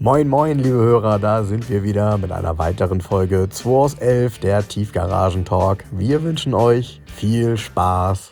Moin moin liebe Hörer, da sind wir wieder mit einer weiteren Folge 2 aus 11, der Tiefgaragen-Talk. Wir wünschen euch viel Spaß.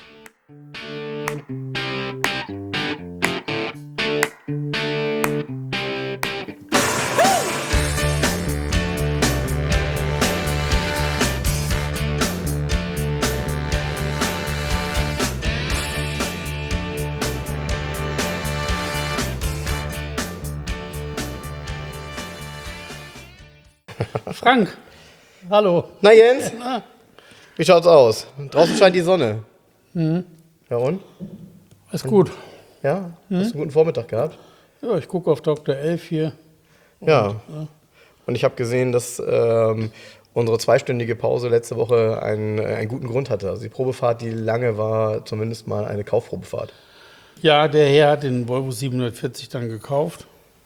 Frank, hallo. Na Jens, wie schaut's aus? Draußen scheint die Sonne. Ja und? Ist gut. Ja? Hast du einen guten Vormittag gehabt? Ja, ich gucke auf Dr. 11 hier. Ja. Und ich habe gesehen, dass unsere zweistündige Pause letzte Woche einen guten Grund hatte. Also die Probefahrt, die lange war, zumindest mal eine Kaufprobefahrt. Ja, der Herr hat den Volvo 740 dann gekauft.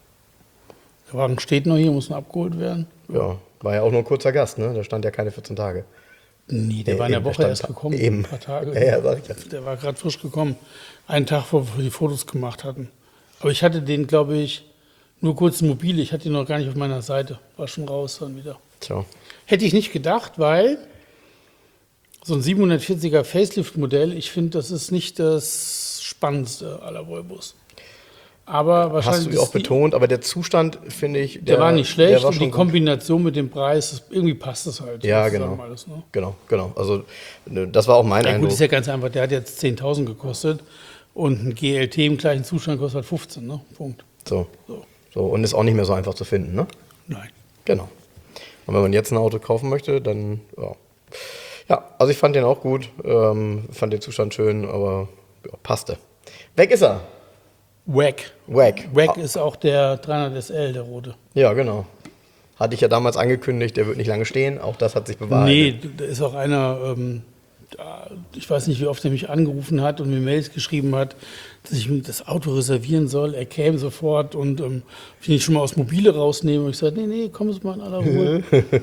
Der Wagen steht noch hier, muss noch abgeholt werden. Ja, war ja auch nur ein kurzer Gast, ne? Da stand ja keine 14 Tage. Nee, der war in der eben, Woche der erst stand gekommen, eben. ein paar Tage. Ja, sag ich ja. Der war gerade frisch gekommen. Einen Tag, wo wir die Fotos gemacht hatten. Aber ich hatte den, glaube ich, nur kurz mobil. Ich hatte ihn noch gar nicht auf meiner Seite. War schon raus dann wieder. Tja. Hätte ich nicht gedacht, weil so ein 740er Facelift-Modell, ich finde, das ist nicht das Spannendste aller Volvos. Aber wahrscheinlich. Hast du auch betont, aber der Zustand, finde ich, der war nicht schlecht der war und schon die gut. Kombination mit dem Preis, irgendwie passt das halt. Ja, zusammen genau. Alles, ne? Genau. Also das war auch mein Ja, Eindruck. gut, ist ja ganz einfach. Der hat jetzt 10.000 gekostet und ein GLT im gleichen Zustand kostet halt 15, ne? Punkt. So, So. und ist auch nicht mehr so einfach zu finden, ne? Nein. Genau. Und wenn man jetzt ein Auto kaufen möchte, dann, ja. Ja, also ich fand den auch gut, fand den Zustand schön, aber ja, passte. Weg ist er. Wack. Wack. Wack ist auch der 300 SL, der rote. Ja, genau. Hatte ich ja damals angekündigt, der wird nicht lange stehen, auch das hat sich bewahrheitet. Nee, da ist auch einer, ich weiß nicht, wie oft er mich angerufen hat und mir Mails geschrieben hat, dass ich mir das Auto reservieren soll. Er käme sofort und ich ihn schon mal aus Mobile rausnehme. Und ich sagte, nee, komm es mal in aller Ruhe.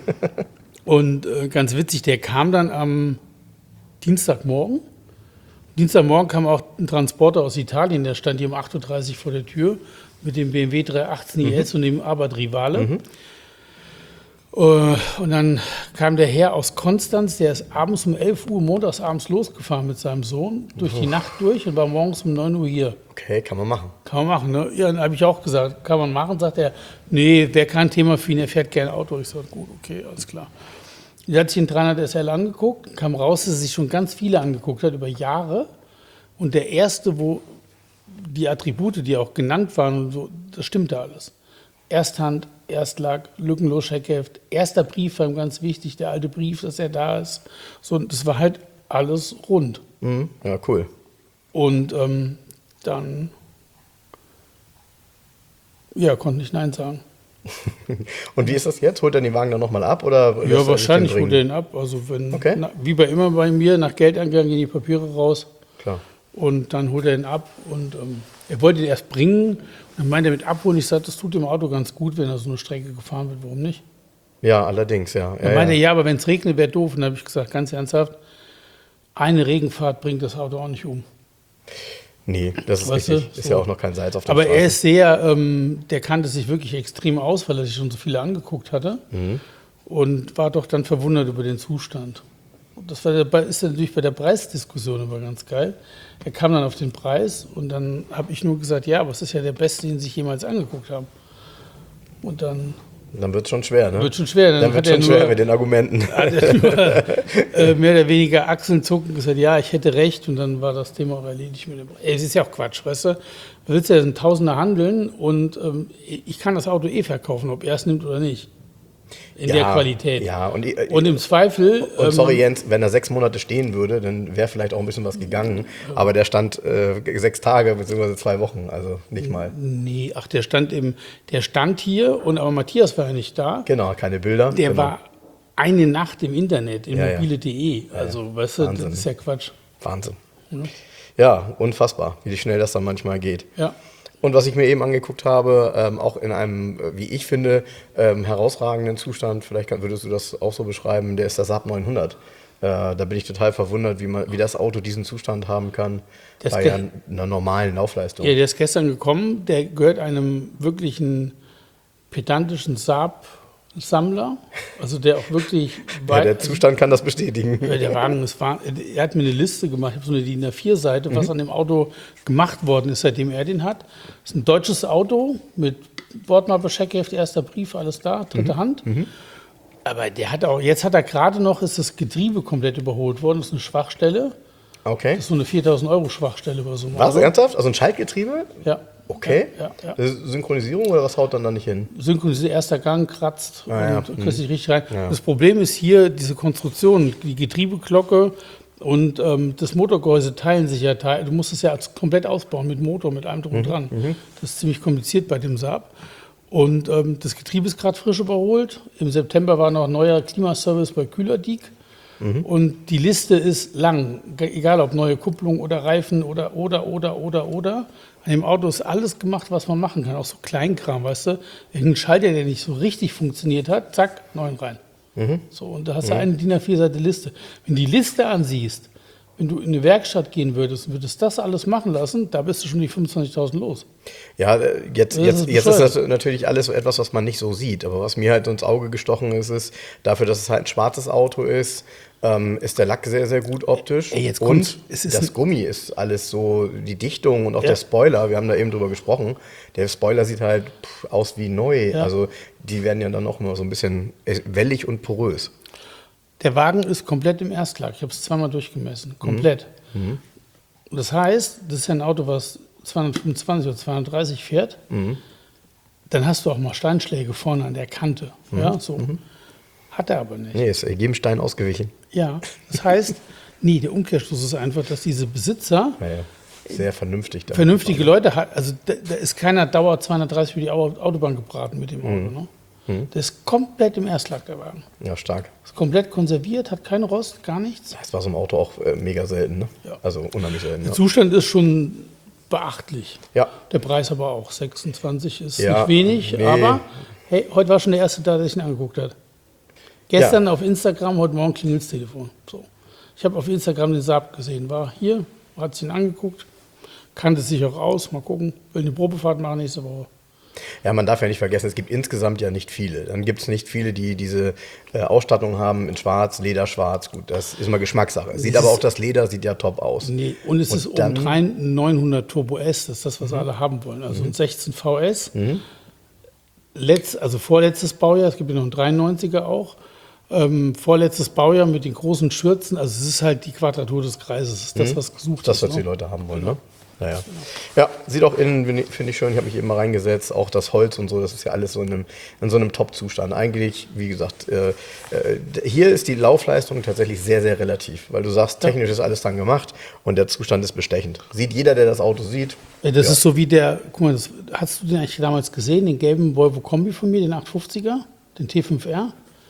Und ganz witzig, der kam dann am Dienstagmorgen. Dienstagmorgen kam auch ein Transporter aus Italien, der stand hier um 8.30 Uhr vor der Tür mit dem BMW 318 IS und dem Abarth Rivale. Und dann kam der Herr aus Konstanz, der ist abends um 11 Uhr montags abends losgefahren mit seinem Sohn, durch die Nacht durch und war morgens um 9 Uhr hier. Okay, kann man machen. Kann man machen, ne? Ja, dann habe ich auch gesagt, kann man machen, sagt er, nee, wäre kein Thema für ihn, er fährt gerne Auto. Ich sage, gut, okay, alles klar. Er hat sich den 300 SL angeguckt, kam raus, dass er sich schon ganz viele angeguckt hat über Jahre. Und der erste, wo die Attribute, die auch genannt waren, und so, das stimmte alles. Ersthand, Erstlack, lückenlos Scheckheft, erster Brief war ihm ganz wichtig, der alte Brief, dass er da ist. So, das war halt alles rund. Ja, cool. Und dann, ja, konnte ich Nein sagen. Und wie ist das jetzt? Holt er den Wagen dann nochmal ab? Oder lässt Ja, er wahrscheinlich sich den holt er bringen? ihn ab. Also wenn, Okay. wie bei immer bei mir, nach Geldeingang gehen die Papiere raus. Klar. Und dann holt er ihn ab und er wollte ihn erst bringen. Und dann meinte er mit abholen, ich sagte, das tut dem Auto ganz gut, wenn er so eine Strecke gefahren wird, warum nicht? Ja, allerdings, ja. Dann meinte er, ja, aber wenn es regnet, wäre doof. Und dann habe ich gesagt, ganz ernsthaft, eine Regenfahrt bringt das Auto auch nicht um. Nee, das ist Weißt richtig. du, Ist so. ja auch noch kein Salz auf der Aber Straße. er ist sehr, der kannte sich wirklich extrem aus, weil er sich schon so viele angeguckt hatte. Und war doch dann verwundert über den Zustand. Und das ist natürlich bei der Preisdiskussion immer ganz geil. Er kam dann auf den Preis und dann habe ich nur gesagt, ja, aber es ist ja der beste, den Sie sich jemals angeguckt haben. Und dann Dann wird es schon schwer, ne? wird schon schwer. Dann wird schon schwer mit den Argumenten. hat er nur, mehr oder weniger Achseln zucken gesagt, ja, ich hätte recht. Und dann war das Thema auch erledigt mit dem Preis. Es ist ja auch Quatsch, weißt du? Du willst ja einen Tausender handeln und ich kann das Auto verkaufen, ob er es nimmt oder nicht. In der Qualität. Ja, und im Zweifel. Und sorry Jens, wenn er 6 Monate stehen würde, dann wäre vielleicht auch ein bisschen was gegangen. Aber der stand 6 Tage bzw. 2 Wochen, also nicht mal. Nee, ach, der stand hier, aber Matthias war ja nicht da. Genau, keine Bilder. Der genau. war eine Nacht im Internet, in Ja. mobile.de. Also, weißt du, Wahnsinn. das ist ja Quatsch. Wahnsinn. Ja, unfassbar, wie schnell das dann manchmal geht. Ja. Und was ich mir eben angeguckt habe, auch in einem, wie ich finde, herausragenden Zustand, vielleicht würdest du das auch so beschreiben, der ist der Saab 900. Da bin ich total verwundert, wie das Auto diesen Zustand haben kann bei einer normalen Laufleistung. Ja, der ist gestern gekommen, der gehört einem wirklichen pedantischen Saab-Sammler, also der auch wirklich Ja, der Zustand kann das bestätigen. Der Wagen er hat mir eine Liste gemacht, ich habe so eine DIN A4-Seite, was an dem Auto gemacht worden ist, seitdem er den hat. Das ist ein deutsches Auto mit Wortmappe, Scheckheft, erster Brief, alles da, dritte Hand. Aber jetzt hat er gerade noch, ist das Getriebe komplett überholt worden, das ist eine Schwachstelle. Okay. Das ist so eine 4.000 € Schwachstelle bei so einem Was, Auto. ernsthaft? Also ein Schaltgetriebe? Ja. Okay. Ja. Synchronisierung oder was haut dann da nicht hin? Synchronisiert, erster Gang, kratzt ja. und kriegst dich richtig rein. Ja. Das Problem ist hier, diese Konstruktion, die Getriebeglocke und das Motorgehäuse teilen sich ja. Du musst es ja komplett ausbauen mit Motor, mit allem drum und dran. Das ist ziemlich kompliziert bei dem Saab. Und das Getriebe ist gerade frisch überholt. Im September war noch ein neuer Klimaservice bei Kühlerdiek. Und die Liste ist lang, egal ob neue Kupplung oder Reifen oder. An dem Auto ist alles gemacht, was man machen kann, auch so Kleinkram, weißt du. Irgendein Schalter, der nicht so richtig funktioniert hat, zack, neuen rein. So, und da hast du eine DIN A4-Seite Liste. Wenn die Liste ansiehst, wenn du in eine Werkstatt gehen würdest und würdest das alles machen lassen, da bist du schon die 25.000 los. Ja, jetzt ist ist das natürlich alles so etwas, was man nicht so sieht. Aber was mir halt ins Auge gestochen ist, dafür, dass es halt ein schwarzes Auto ist der Lack sehr, sehr gut optisch. Jetzt und das Gummi ist alles so, die Dichtung und auch der Spoiler, wir haben da eben drüber gesprochen, der Spoiler sieht halt aus wie neu. Ja. Also die werden ja dann auch immer so ein bisschen wellig und porös. Der Wagen ist komplett im Erstlack. Ich habe es zweimal durchgemessen. Komplett. Und das heißt, das ist ja ein Auto, was 225 oder 230 fährt. Dann hast du auch mal Steinschläge vorne an der Kante. Ja, so. Hat er aber nicht. Nee, ist jedem Stein ausgewichen. Ja, das heißt, der Umkehrschluss ist einfach, dass diese Besitzer sehr vernünftig vernünftige Leute hat. Also da ist keiner Dauer 230 über die Autobahn gebraten mit dem Auto. Ne? Der ist komplett im Erstlack, der Wagen. Ja, stark. Ist komplett konserviert, hat keinen Rost, gar nichts. Das war so im Auto auch mega selten, ne? Ja. Also unheimlich selten. Der Zustand ist schon beachtlich. Ja. Der Preis aber auch. 26 ist nicht wenig, aber hey, heute war schon der Erste da, der sich ihn angeguckt hat. Gestern auf Instagram, heute Morgen klingelt das Telefon. So. Ich habe auf Instagram den Saab gesehen, war hier, hat sich ihn angeguckt, kannte sich auch aus, mal gucken, will eine Probefahrt machen nächste Woche. Ja, man darf ja nicht vergessen, es gibt insgesamt ja nicht viele. Dann gibt es nicht viele, die diese Ausstattung haben in schwarz, Lederschwarz. Gut, das ist mal Geschmackssache. Sieht aber auch das Leder sieht ja top aus. Nee, und es ist obendrein ein 900 Turbo S, das ist das, was alle haben wollen. Also ein 16 VS, vorletztes Baujahr, es gibt ja noch einen 93er auch. Vorletztes Baujahr mit den großen Schürzen, also es ist halt die Quadratur des Kreises, das ist das, was gesucht ist. Das, was die Leute haben wollen, ne? Naja. Ja, sieht auch innen, finde ich schön, ich habe mich eben mal reingesetzt, auch das Holz und so, das ist ja alles so in so einem Top-Zustand. Eigentlich, wie gesagt, hier ist die Laufleistung tatsächlich sehr, sehr relativ, weil du sagst, technisch ist alles dann gemacht und der Zustand ist bestechend. Sieht jeder, der das Auto sieht. Das ist so wie guck mal, hast du den eigentlich damals gesehen, den gelben Volvo Kombi von mir, den 850er, den T5R?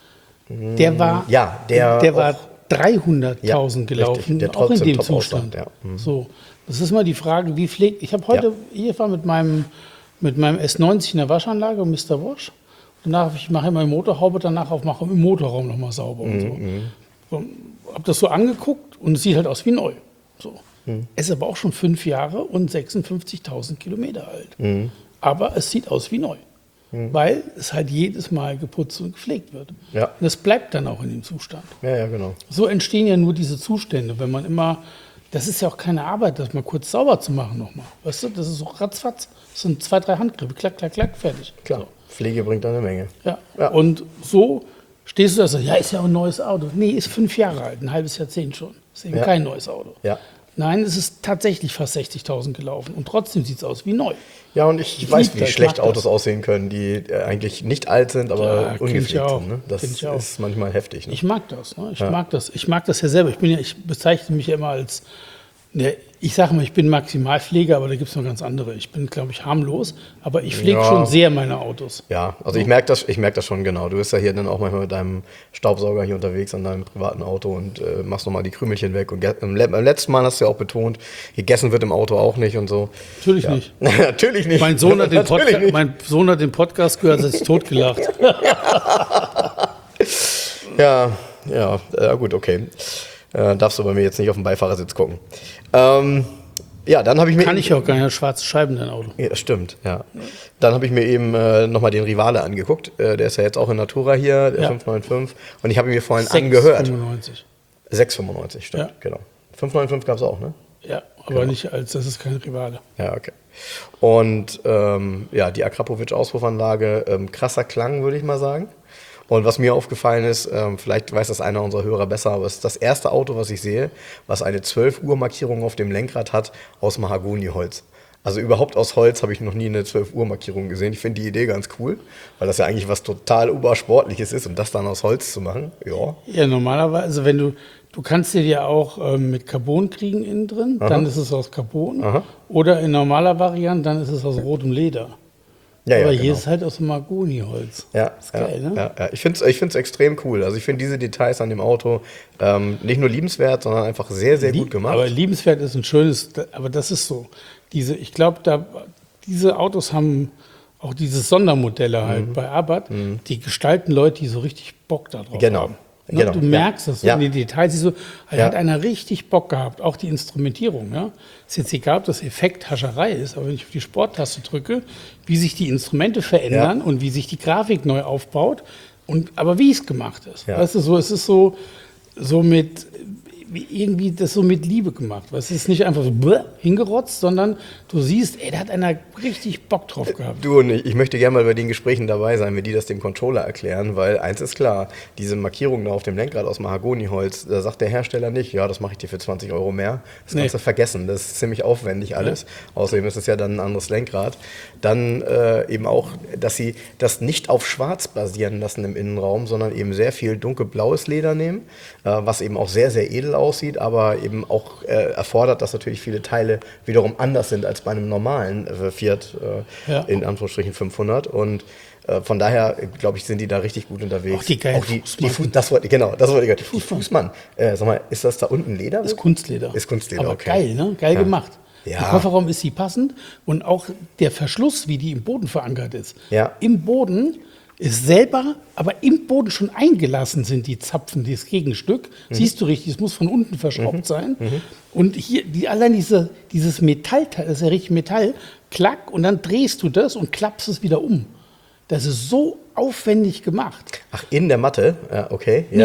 Der war, der war 300.000 gelaufen, der auch in dem top Zustand. Ja. So, das ist mal die Frage, wie pflegt. Ich habe heute hier war mit meinem S90 in der Waschanlage, Mr. Wash. Danach mache ich meine Motorhaube danach auf, mache im Motorraum nochmal sauber und so. Habe das so angeguckt und es sieht halt aus wie neu. So. Es ist aber auch schon 5 Jahre und 56.000 Kilometer alt. Aber es sieht aus wie neu. Weil es halt jedes Mal geputzt und gepflegt wird. Ja. Und das bleibt dann auch in dem Zustand. Ja, genau. So entstehen ja nur diese Zustände, wenn man immer, das ist ja auch keine Arbeit, das mal kurz sauber zu machen nochmal. Weißt du, das ist so ratzfatz, das sind 2, 3 Handgriffe, klack, klack, klack, fertig. Klar, So. Pflege bringt eine Menge. Ja. Und so stehst du da so, ja, ist ja ein neues Auto. Nee, ist 5 Jahre alt, ein halbes Jahrzehnt schon. Ist eben kein neues Auto. Ja. Nein, es ist tatsächlich fast 60.000 gelaufen und trotzdem sieht es aus wie neu. Ja, und ich weiß, wie schlecht Autos aussehen können, die eigentlich nicht alt sind, aber ungepflegt sind. Ne? Das ist manchmal heftig. Ne? Ich mag das. Ne? Ich mag das ja selber. Ich bezeichne mich ja immer als, ich sage mal, ich bin Maximalpfleger, aber da gibt es noch ganz andere. Ich bin, glaube ich, harmlos, aber ich pflege schon sehr meine Autos. Ja, also ich merke das schon genau. Du bist ja hier dann auch manchmal mit deinem Staubsauger hier unterwegs an deinem privaten Auto und machst nochmal die Krümelchen weg. Und beim letzten Mal hast du ja auch betont, gegessen wird im Auto auch nicht und so. Natürlich nicht. Natürlich nicht. Mein Sohn hat den Podcast gehört, hat sich totgelacht. Ja, gut, okay. Darfst du bei mir jetzt nicht auf den Beifahrersitz gucken. Ja, dann habe ich mir... Kann ich auch gar nicht, schwarze Scheiben, dein Auto. Ja, das stimmt, ja. Dann habe ich mir eben nochmal den Rivale angeguckt. Der ist ja jetzt auch in Natura hier, der 595. Und ich habe ihn mir vorhin angehört. 6,95. 6,95, stimmt, Ja. genau. 595 gab es auch, ne? Ja, aber nicht als, das ist kein Rivale. Ja, okay. Und die Akrapovic-Auspuffanlage, krasser Klang, würde ich mal sagen. Und was mir aufgefallen ist, vielleicht weiß das einer unserer Hörer besser, aber es ist das erste Auto, was ich sehe, was eine 12-Uhr-Markierung auf dem Lenkrad hat aus Mahagoniholz. Also überhaupt aus Holz habe ich noch nie eine 12-Uhr-Markierung gesehen. Ich finde die Idee ganz cool, weil das ja eigentlich was total obersportliches ist und das dann aus Holz zu machen, ja. Ja, normalerweise, wenn du kannst dir ja auch mit Carbon kriegen innen drin, dann ist es aus Carbon. Aha. Oder in normaler Variante, dann ist es aus rotem Leder. Ja, aber genau. hier ist halt aus Mahagoniholz. Ja, ist geil, ne? Ja. Ich find's extrem cool. Also ich finde diese Details an dem Auto nicht nur liebenswert, sondern einfach sehr, sehr gut gemacht. Aber liebenswert ist ein schönes, aber das ist so. Ich glaube, diese Autos haben auch diese Sondermodelle halt bei Abarth, die gestalten Leute, die so richtig Bock darauf haben. Ne? Genau. Du merkst das so in den Details. So, hat einer richtig Bock gehabt, auch die Instrumentierung. Ja? Ist jetzt egal, ob das Effekt Hascherei ist, aber wenn ich auf die Sporttaste drücke, wie sich die Instrumente verändern und wie sich die Grafik neu aufbaut, aber wie es gemacht ist. Ja. Weißt du, so, es ist so mit irgendwie das so mit Liebe gemacht. Es ist nicht einfach so hingerotzt, sondern du siehst, da hat einer richtig Bock drauf gehabt. Du und ich möchte gerne mal bei den Gesprächen dabei sein, wenn die das dem Controller erklären, weil eins ist klar, diese Markierung da auf dem Lenkrad aus Mahagoniholz, da sagt der Hersteller nicht, ja, das mache ich dir für 20 Euro mehr. Das kannst du vergessen, das ist ziemlich aufwendig alles. Ja. Außerdem ist es ja dann ein anderes Lenkrad. Dann eben auch, dass sie das nicht auf schwarz basieren lassen im Innenraum, sondern eben sehr viel dunkelblaues Leder nehmen, was eben auch sehr, sehr edel aussieht, aber eben auch erfordert, dass natürlich viele Teile wiederum anders sind als bei einem normalen Fiat in Anführungsstrichen 500 und von daher, glaube ich, sind die da richtig gut unterwegs. Auch die geilen Fußmann. Das wollte ich gerade. Die Fußmann. Sag mal, ist das da unten Leder? Ist Kunstleder. Ist Kunstleder, aber okay. Geil, ne? Geil gemacht. Ja. Im Kofferraum ist sie passend und auch der Verschluss, wie die im Boden verankert ist. Ja. Im Boden ist selber, aber im Boden schon eingelassen sind die Zapfen, dieses Gegenstück. Siehst du richtig, es muss von unten verschraubt sein. Und hier, allein dieses Metallteil, das ist ja richtig Metall, klack, und dann drehst du das und klappst es wieder um. Das ist so aufwendig gemacht. Ach, in der Matte? Ja, okay. Ja,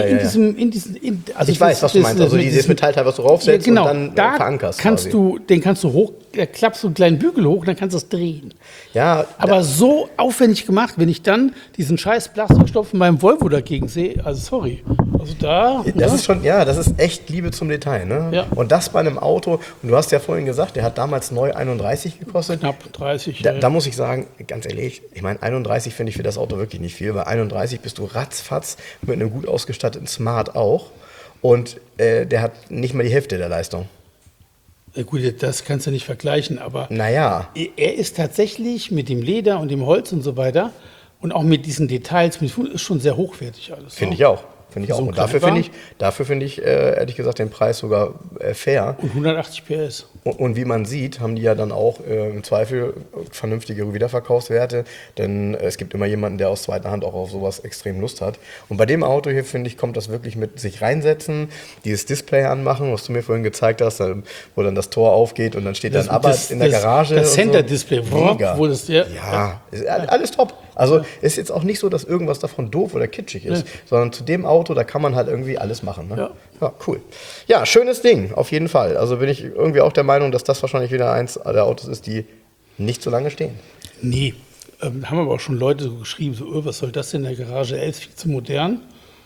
also ich weiß, was du meinst. Also dieses Metallteil, was du raufsetzt und dann verankerst. Den kannst du hoch, klappst du einen kleinen Bügel hoch, dann kannst du das drehen. Ja. Aber so aufwendig gemacht, wenn ich dann diesen scheiß Plastikstoff in meinem Volvo dagegen sehe, also sorry. Also das ist schon, das ist echt Liebe zum Detail, ne? Ja. Und das bei einem Auto, und du hast ja vorhin gesagt, der hat damals neu 31 gekostet. Knapp 30. Da muss ich sagen, ganz ehrlich, ich meine, 31 finde ich für das Auto wirklich nicht viel, weil 31 bist du ratzfatz mit einem gut ausgestatteten Smart auch und der hat nicht mal die Hälfte der Leistung. Ja, gut, das kannst du nicht vergleichen, aber naja. Er ist tatsächlich mit dem Leder und dem Holz und so weiter und auch mit diesen Details, ist schon sehr hochwertig alles. Finde ich auch. Und dafür finde ich, ehrlich gesagt, den Preis sogar fair. Und 180 PS. Und wie man sieht, haben die ja dann auch im Zweifel vernünftige Wiederverkaufswerte, denn es gibt immer jemanden, der aus zweiter Hand auch auf sowas extrem Lust hat. Und bei dem Auto hier, finde ich, kommt das wirklich mit sich reinsetzen, dieses Display anmachen, was du mir vorhin gezeigt hast, wo dann das Tor aufgeht und dann steht dann Abarth in der Garage. Das Center-Display, mega. Ist alles top. Also ist jetzt auch nicht so, dass irgendwas davon doof oder kitschig ist, sondern zu dem Auto, da kann man halt irgendwie alles machen. Ne? Ja, cool. Ja, schönes Ding, auf jeden Fall. Also bin ich irgendwie auch der Meinung, dass das wahrscheinlich wieder eins der Autos ist, die nicht so lange stehen. Nee, haben aber auch schon Leute so geschrieben, so, was soll das denn in der Garage 11, viel zu modern.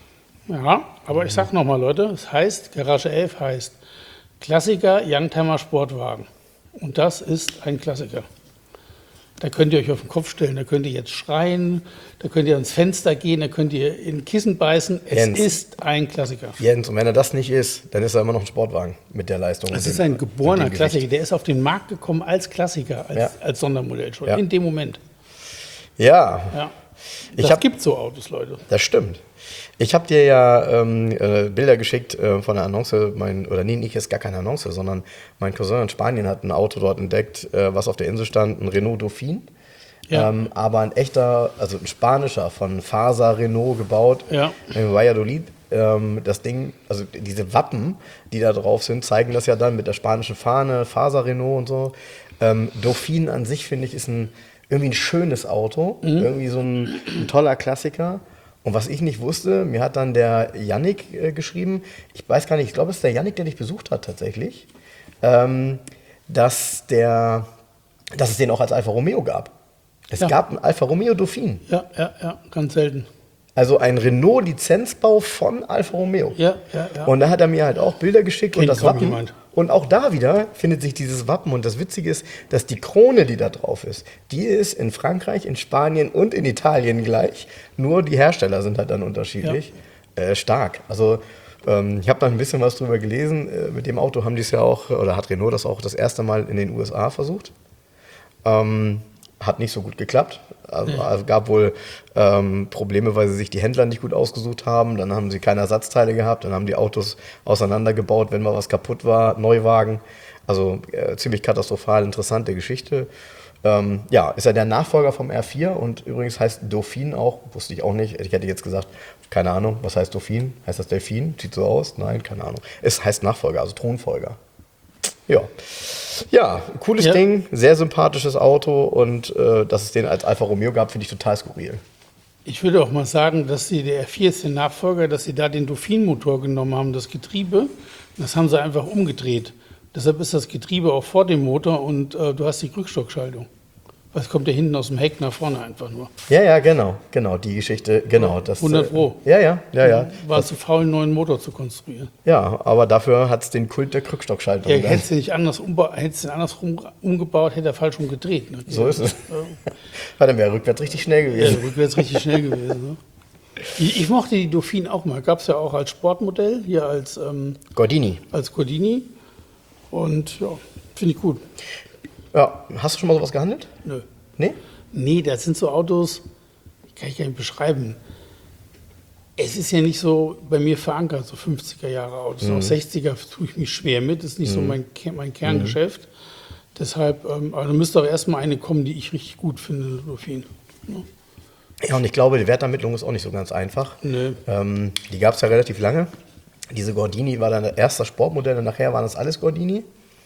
Ja, aber ich sag nochmal, Leute, es heißt, Garage 11 heißt Klassiker Youngtimer Sportwagen. Und das ist ein Klassiker. Da könnt ihr euch auf den Kopf stellen, da könnt ihr jetzt schreien, da könnt ihr ans Fenster gehen, da könnt ihr in Kissen beißen. Es ist ein Klassiker. Jens, und wenn er das nicht ist, dann ist er immer noch ein Sportwagen mit der Leistung. Es ist ein geborener Klassiker. Der ist auf den Markt gekommen als Klassiker, als Sondermodell schon, in dem Moment. Ja. Es gibt so Autos, Leute. Das stimmt. Ich habe dir ja Bilder geschickt von der Annonce, nicht ist gar keine Annonce, sondern mein Cousin in Spanien hat ein Auto dort entdeckt, was auf der Insel stand, ein Renault Dauphine. Ja. Aber ein echter, also ein spanischer, von Fasa Renault gebaut, in Valladolid. das Ding, also diese Wappen, die da drauf sind, zeigen das ja dann mit der spanischen Fahne, Faser Renault und so. Dauphine an sich, finde ich, ist irgendwie ein schönes Auto, irgendwie so ein toller Klassiker. Und was ich nicht wusste, mir hat dann der Yannick geschrieben, ich weiß gar nicht, ich glaube, es ist der Yannick, der dich besucht hat tatsächlich, dass es den auch als Alfa Romeo gab. Es gab einen Alfa Romeo Dauphine. Ja, ganz selten. Also ein Renault-Lizenzbau von Alfa Romeo. Ja. Und da hat er mir halt auch Bilder geschickt und Kennt das kaum Wappen. jemand. Und auch da wieder findet sich dieses Wappen. Und das Witzige ist, dass die Krone, die da drauf ist, die ist in Frankreich, in Spanien und in Italien gleich. Nur die Hersteller sind halt dann unterschiedlich. Stark. Also ich habe da ein bisschen was drüber gelesen. Mit dem Auto haben die es ja auch, oder hat Renault das auch das erste Mal in den USA versucht. Hat nicht so gut geklappt. Also gab wohl Probleme, weil sie sich die Händler nicht gut ausgesucht haben. Dann haben sie keine Ersatzteile gehabt. Dann haben die Autos auseinandergebaut, wenn mal was kaputt war. Neuwagen. Also ziemlich katastrophal, interessante Geschichte. Ist er der Nachfolger vom R4 und übrigens heißt Dauphine auch, wusste ich auch nicht. Ich hätte jetzt gesagt, keine Ahnung, was heißt Dauphine? Heißt das Delfin? Sieht so aus? Nein, keine Ahnung. Es heißt Nachfolger, also Thronfolger. Ja, cooles Ding, sehr sympathisches Auto und dass es den als Alfa Romeo gab, finde ich total skurril. Ich würde auch mal sagen, dass der R4 ist der Nachfolger, dass sie da den Dauphine-Motor genommen haben, das Getriebe. Das haben sie einfach umgedreht. Deshalb ist das Getriebe auch vor dem Motor und du hast die Rückstockschaltung. Was kommt ja hinten aus dem Heck nach vorne einfach nur. Ja, genau, die Geschichte, genau. Das, 100 Pro. Ja. War zu faul, einen neuen Motor zu konstruieren. Ja, aber dafür hat es den Kult der Rückstockschaltung. Ja, hättest du nicht andersrum umgebaut, hätte er falsch umgedreht. Ne? So ist es. Dann wäre rückwärts richtig schnell gewesen. Ja, rückwärts richtig schnell gewesen. Ne? Ich mochte die Dauphine auch mal. Gab es ja auch als Sportmodell, hier als Gordini. Als Gordini. Und ja, finde ich gut. Ja, hast du schon mal sowas gehandelt? Nö. Nee? Nee, das sind so Autos, die kann ich gar nicht beschreiben. Es ist ja nicht so bei mir verankert, so 50er Jahre Autos. Auch 60er tue ich mich schwer mit, das ist nicht so mein Kerngeschäft. Deshalb, aber da müsste auch erstmal eine kommen, die ich richtig gut finde, Dauphine. Ja, und ich glaube, die Wertermittlung ist auch nicht so ganz einfach. Nee. Die gab es ja relativ lange. Diese Gordini war dann der erste Sportmodell und nachher waren das alles Gordini.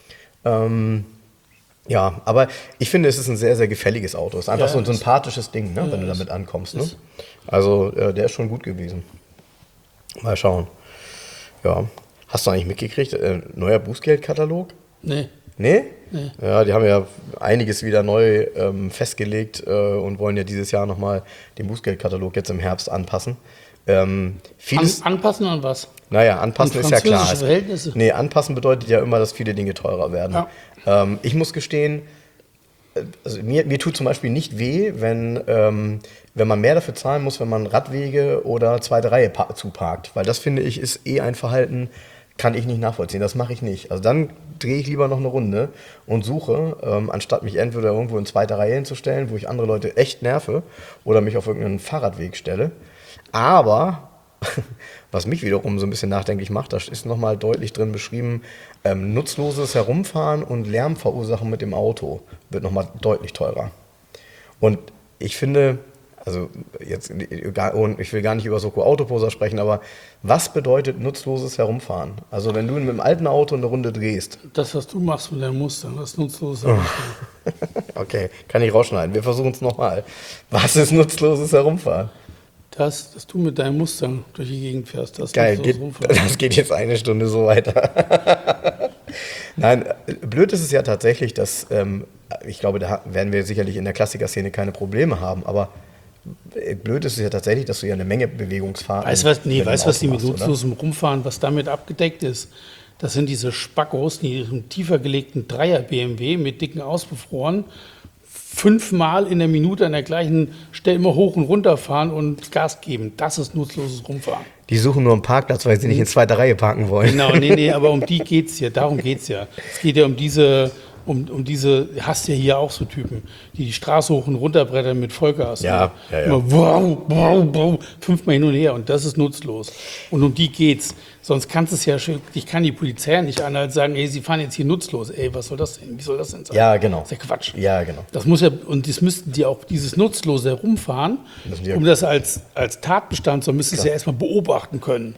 Ja, aber ich finde, es ist ein sehr, sehr gefälliges Auto. Es ist einfach so ein sympathisches Ding, ne, wenn du damit ankommst. Ne? Also, der ist schon gut gewesen. Mal schauen. Ja. Hast du eigentlich mitgekriegt, neuer Bußgeldkatalog? Nee. Nee? Ja, die haben ja einiges wieder neu festgelegt und wollen ja dieses Jahr nochmal den Bußgeldkatalog jetzt im Herbst anpassen. Anpassen an was? Naja, anpassen ist ja klar. Französische Verhältnisse? Nee, anpassen bedeutet ja immer, dass viele Dinge teurer werden. Ja. Ich muss gestehen, also mir tut zum Beispiel nicht weh, wenn man mehr dafür zahlen muss, wenn man Radwege oder zweite Reihe zuparkt. Weil das, finde ich, ist ein Verhalten, kann ich nicht nachvollziehen. Das mache ich nicht. Also dann drehe ich lieber noch eine Runde und suche, anstatt mich entweder irgendwo in zweite Reihe hinzustellen, wo ich andere Leute echt nerve, oder mich auf irgendeinen Fahrradweg stelle. Aber, was mich wiederum so ein bisschen nachdenklich macht, da ist nochmal deutlich drin beschrieben, nutzloses Herumfahren und Lärmverursachen mit dem Auto wird nochmal deutlich teurer. Und ich finde, also jetzt, ich will gar nicht über Soko Autoposer sprechen, aber was bedeutet nutzloses Herumfahren? Also wenn du mit dem alten Auto eine Runde drehst. Das, was du machst mit deinem Muster, das ist nutzloses Herumfahren. Okay, kann ich rausschneiden. Wir versuchen es nochmal. Was ist nutzloses Herumfahren? Dass du mit deinem Mustang durch die Gegend fährst. Das Geil, das geht jetzt eine Stunde so weiter. Nein, blöd ist es ja tatsächlich, dass, ich glaube, da werden wir sicherlich in der Klassiker-Szene keine Probleme haben, aber blöd ist es ja tatsächlich, dass du ja eine Menge Bewegungsfahrten... Weißt du, was die mit nutzlosem Rumfahren, was damit abgedeckt ist? Das sind diese Spackos, die einen tiefer gelegten Dreier-BMW mit dicken Auspuffrohren 5-mal in der Minute an der gleichen Stelle immer hoch und runter fahren und Gas geben. Das ist nutzloses Rumfahren. Die suchen nur einen Parkplatz, weil sie nicht in zweiter Reihe parken wollen. Genau, nee, aber um die geht's ja. Darum geht's ja. Es geht ja um diese, hast ja hier auch so Typen, die Straße hoch und runter brettern mit Vollgas. Ja. Immer wow, 5-mal hin und her und das ist nutzlos. Und um die geht's. Sonst kannst du es ja, ich kann die Polizei nicht anhalten und sagen, ey, sie fahren jetzt hier nutzlos. Ey, was soll das denn? Wie soll das denn sein? Ja, genau. Das ist ja Quatsch. Ja, genau. Das muss ja, und das müssten die auch, dieses nutzlose Herumfahren, um das als Tatbestand, so müssten sie ja erstmal beobachten können.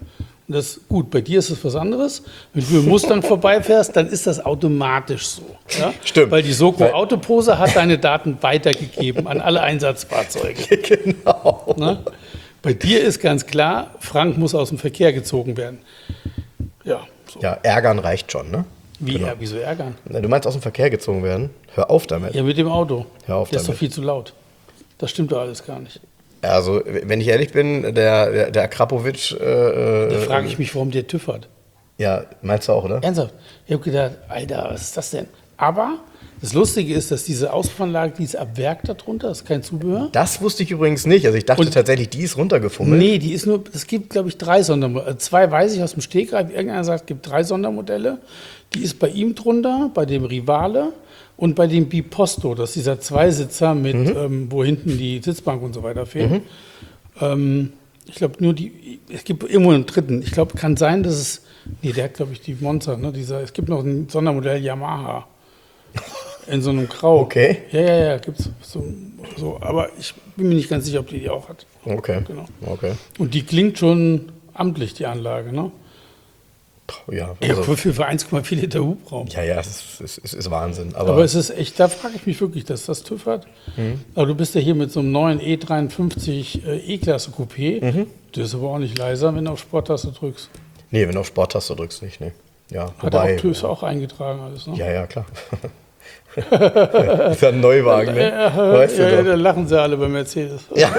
Und das gut, bei dir ist es was anderes. Wenn du mit Mustang vorbeifährst, dann ist das automatisch so. Ja? Stimmt. Weil die Soko Autopose hat deine Daten weitergegeben an alle Einsatzfahrzeuge. Genau. Ne? Bei dir ist ganz klar, Frank muss aus dem Verkehr gezogen werden. Ja, so. Ja, ärgern reicht schon, ne? Wieso ärgern? Na, du meinst aus dem Verkehr gezogen werden? Hör auf damit. Ja, mit dem Auto. Hör auf Der ist doch damit. viel zu laut. Das stimmt doch alles gar nicht. Also, wenn ich ehrlich bin, der Akrapovic. Da frage ich mich, warum der TÜV hat. Ja, meinst du auch, oder? Ernsthaft? Ich habe gedacht, Alter, was ist das denn? Aber das Lustige ist, dass diese Auspuffanlage, die ist ab Werk darunter, ist kein Zubehör. Das wusste ich übrigens nicht. Also, ich dachte tatsächlich, die ist runtergefummelt. Nee, die ist nur, es gibt, glaube ich, 3 Sondermodelle. 2 weiß ich aus dem Stegreif. Irgendeiner sagt, es gibt 3 Sondermodelle. Die ist bei ihm drunter, bei dem Rivale und bei dem Biposto. Das ist dieser Zweisitzer mit, wo hinten die Sitzbank und so weiter fehlt. Ich glaube, nur es gibt irgendwo einen dritten. Ich glaube, kann sein, dass es, der hat, glaube ich, die Monster, ne? Es gibt noch ein Sondermodell Yamaha. In so einem Grau. Okay. Ja, gibt's so. Aber ich bin mir nicht ganz sicher, ob die auch hat. Okay. Genau. Okay. Und die klingt schon amtlich, die Anlage, ne? Ja, Ja, also, für 1,4 Liter Hubraum. ja, es ist Wahnsinn. Aber es ist echt, da frage ich mich wirklich, dass das TÜV hat. Aber du bist ja hier mit so einem neuen E53 E-Klasse Coupé. Der ist aber auch nicht leiser, wenn du auf Sporttaste drückst. Nee, wenn du auf Sporttaste drückst, nicht. Nee. Ja, Hat er auch TÜV auch eingetragen alles, ne? Ja, klar. Das ist ja ein Neuwagen, ne? Weißt du Ja, doch. da lachen sie alle bei Mercedes. Ja.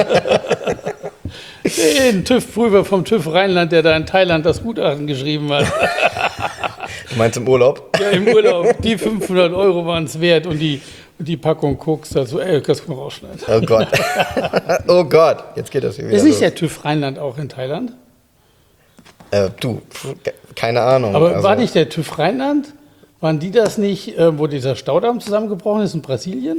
Den TÜV-Prüfer vom TÜV Rheinland, der da in Thailand das Gutachten geschrieben hat. Du meinst im Urlaub? Ja, im Urlaub. Die 500 € waren es wert und die Packung Koks dazu. Das kann man rausschneiden. Oh Gott. Oh Gott. Jetzt geht das hier wieder Ist nicht los. der TÜV Rheinland auch in Thailand? Keine Ahnung. Aber also, war nicht der TÜV Rheinland? Waren die das nicht, wo dieser Staudamm zusammengebrochen ist in Brasilien?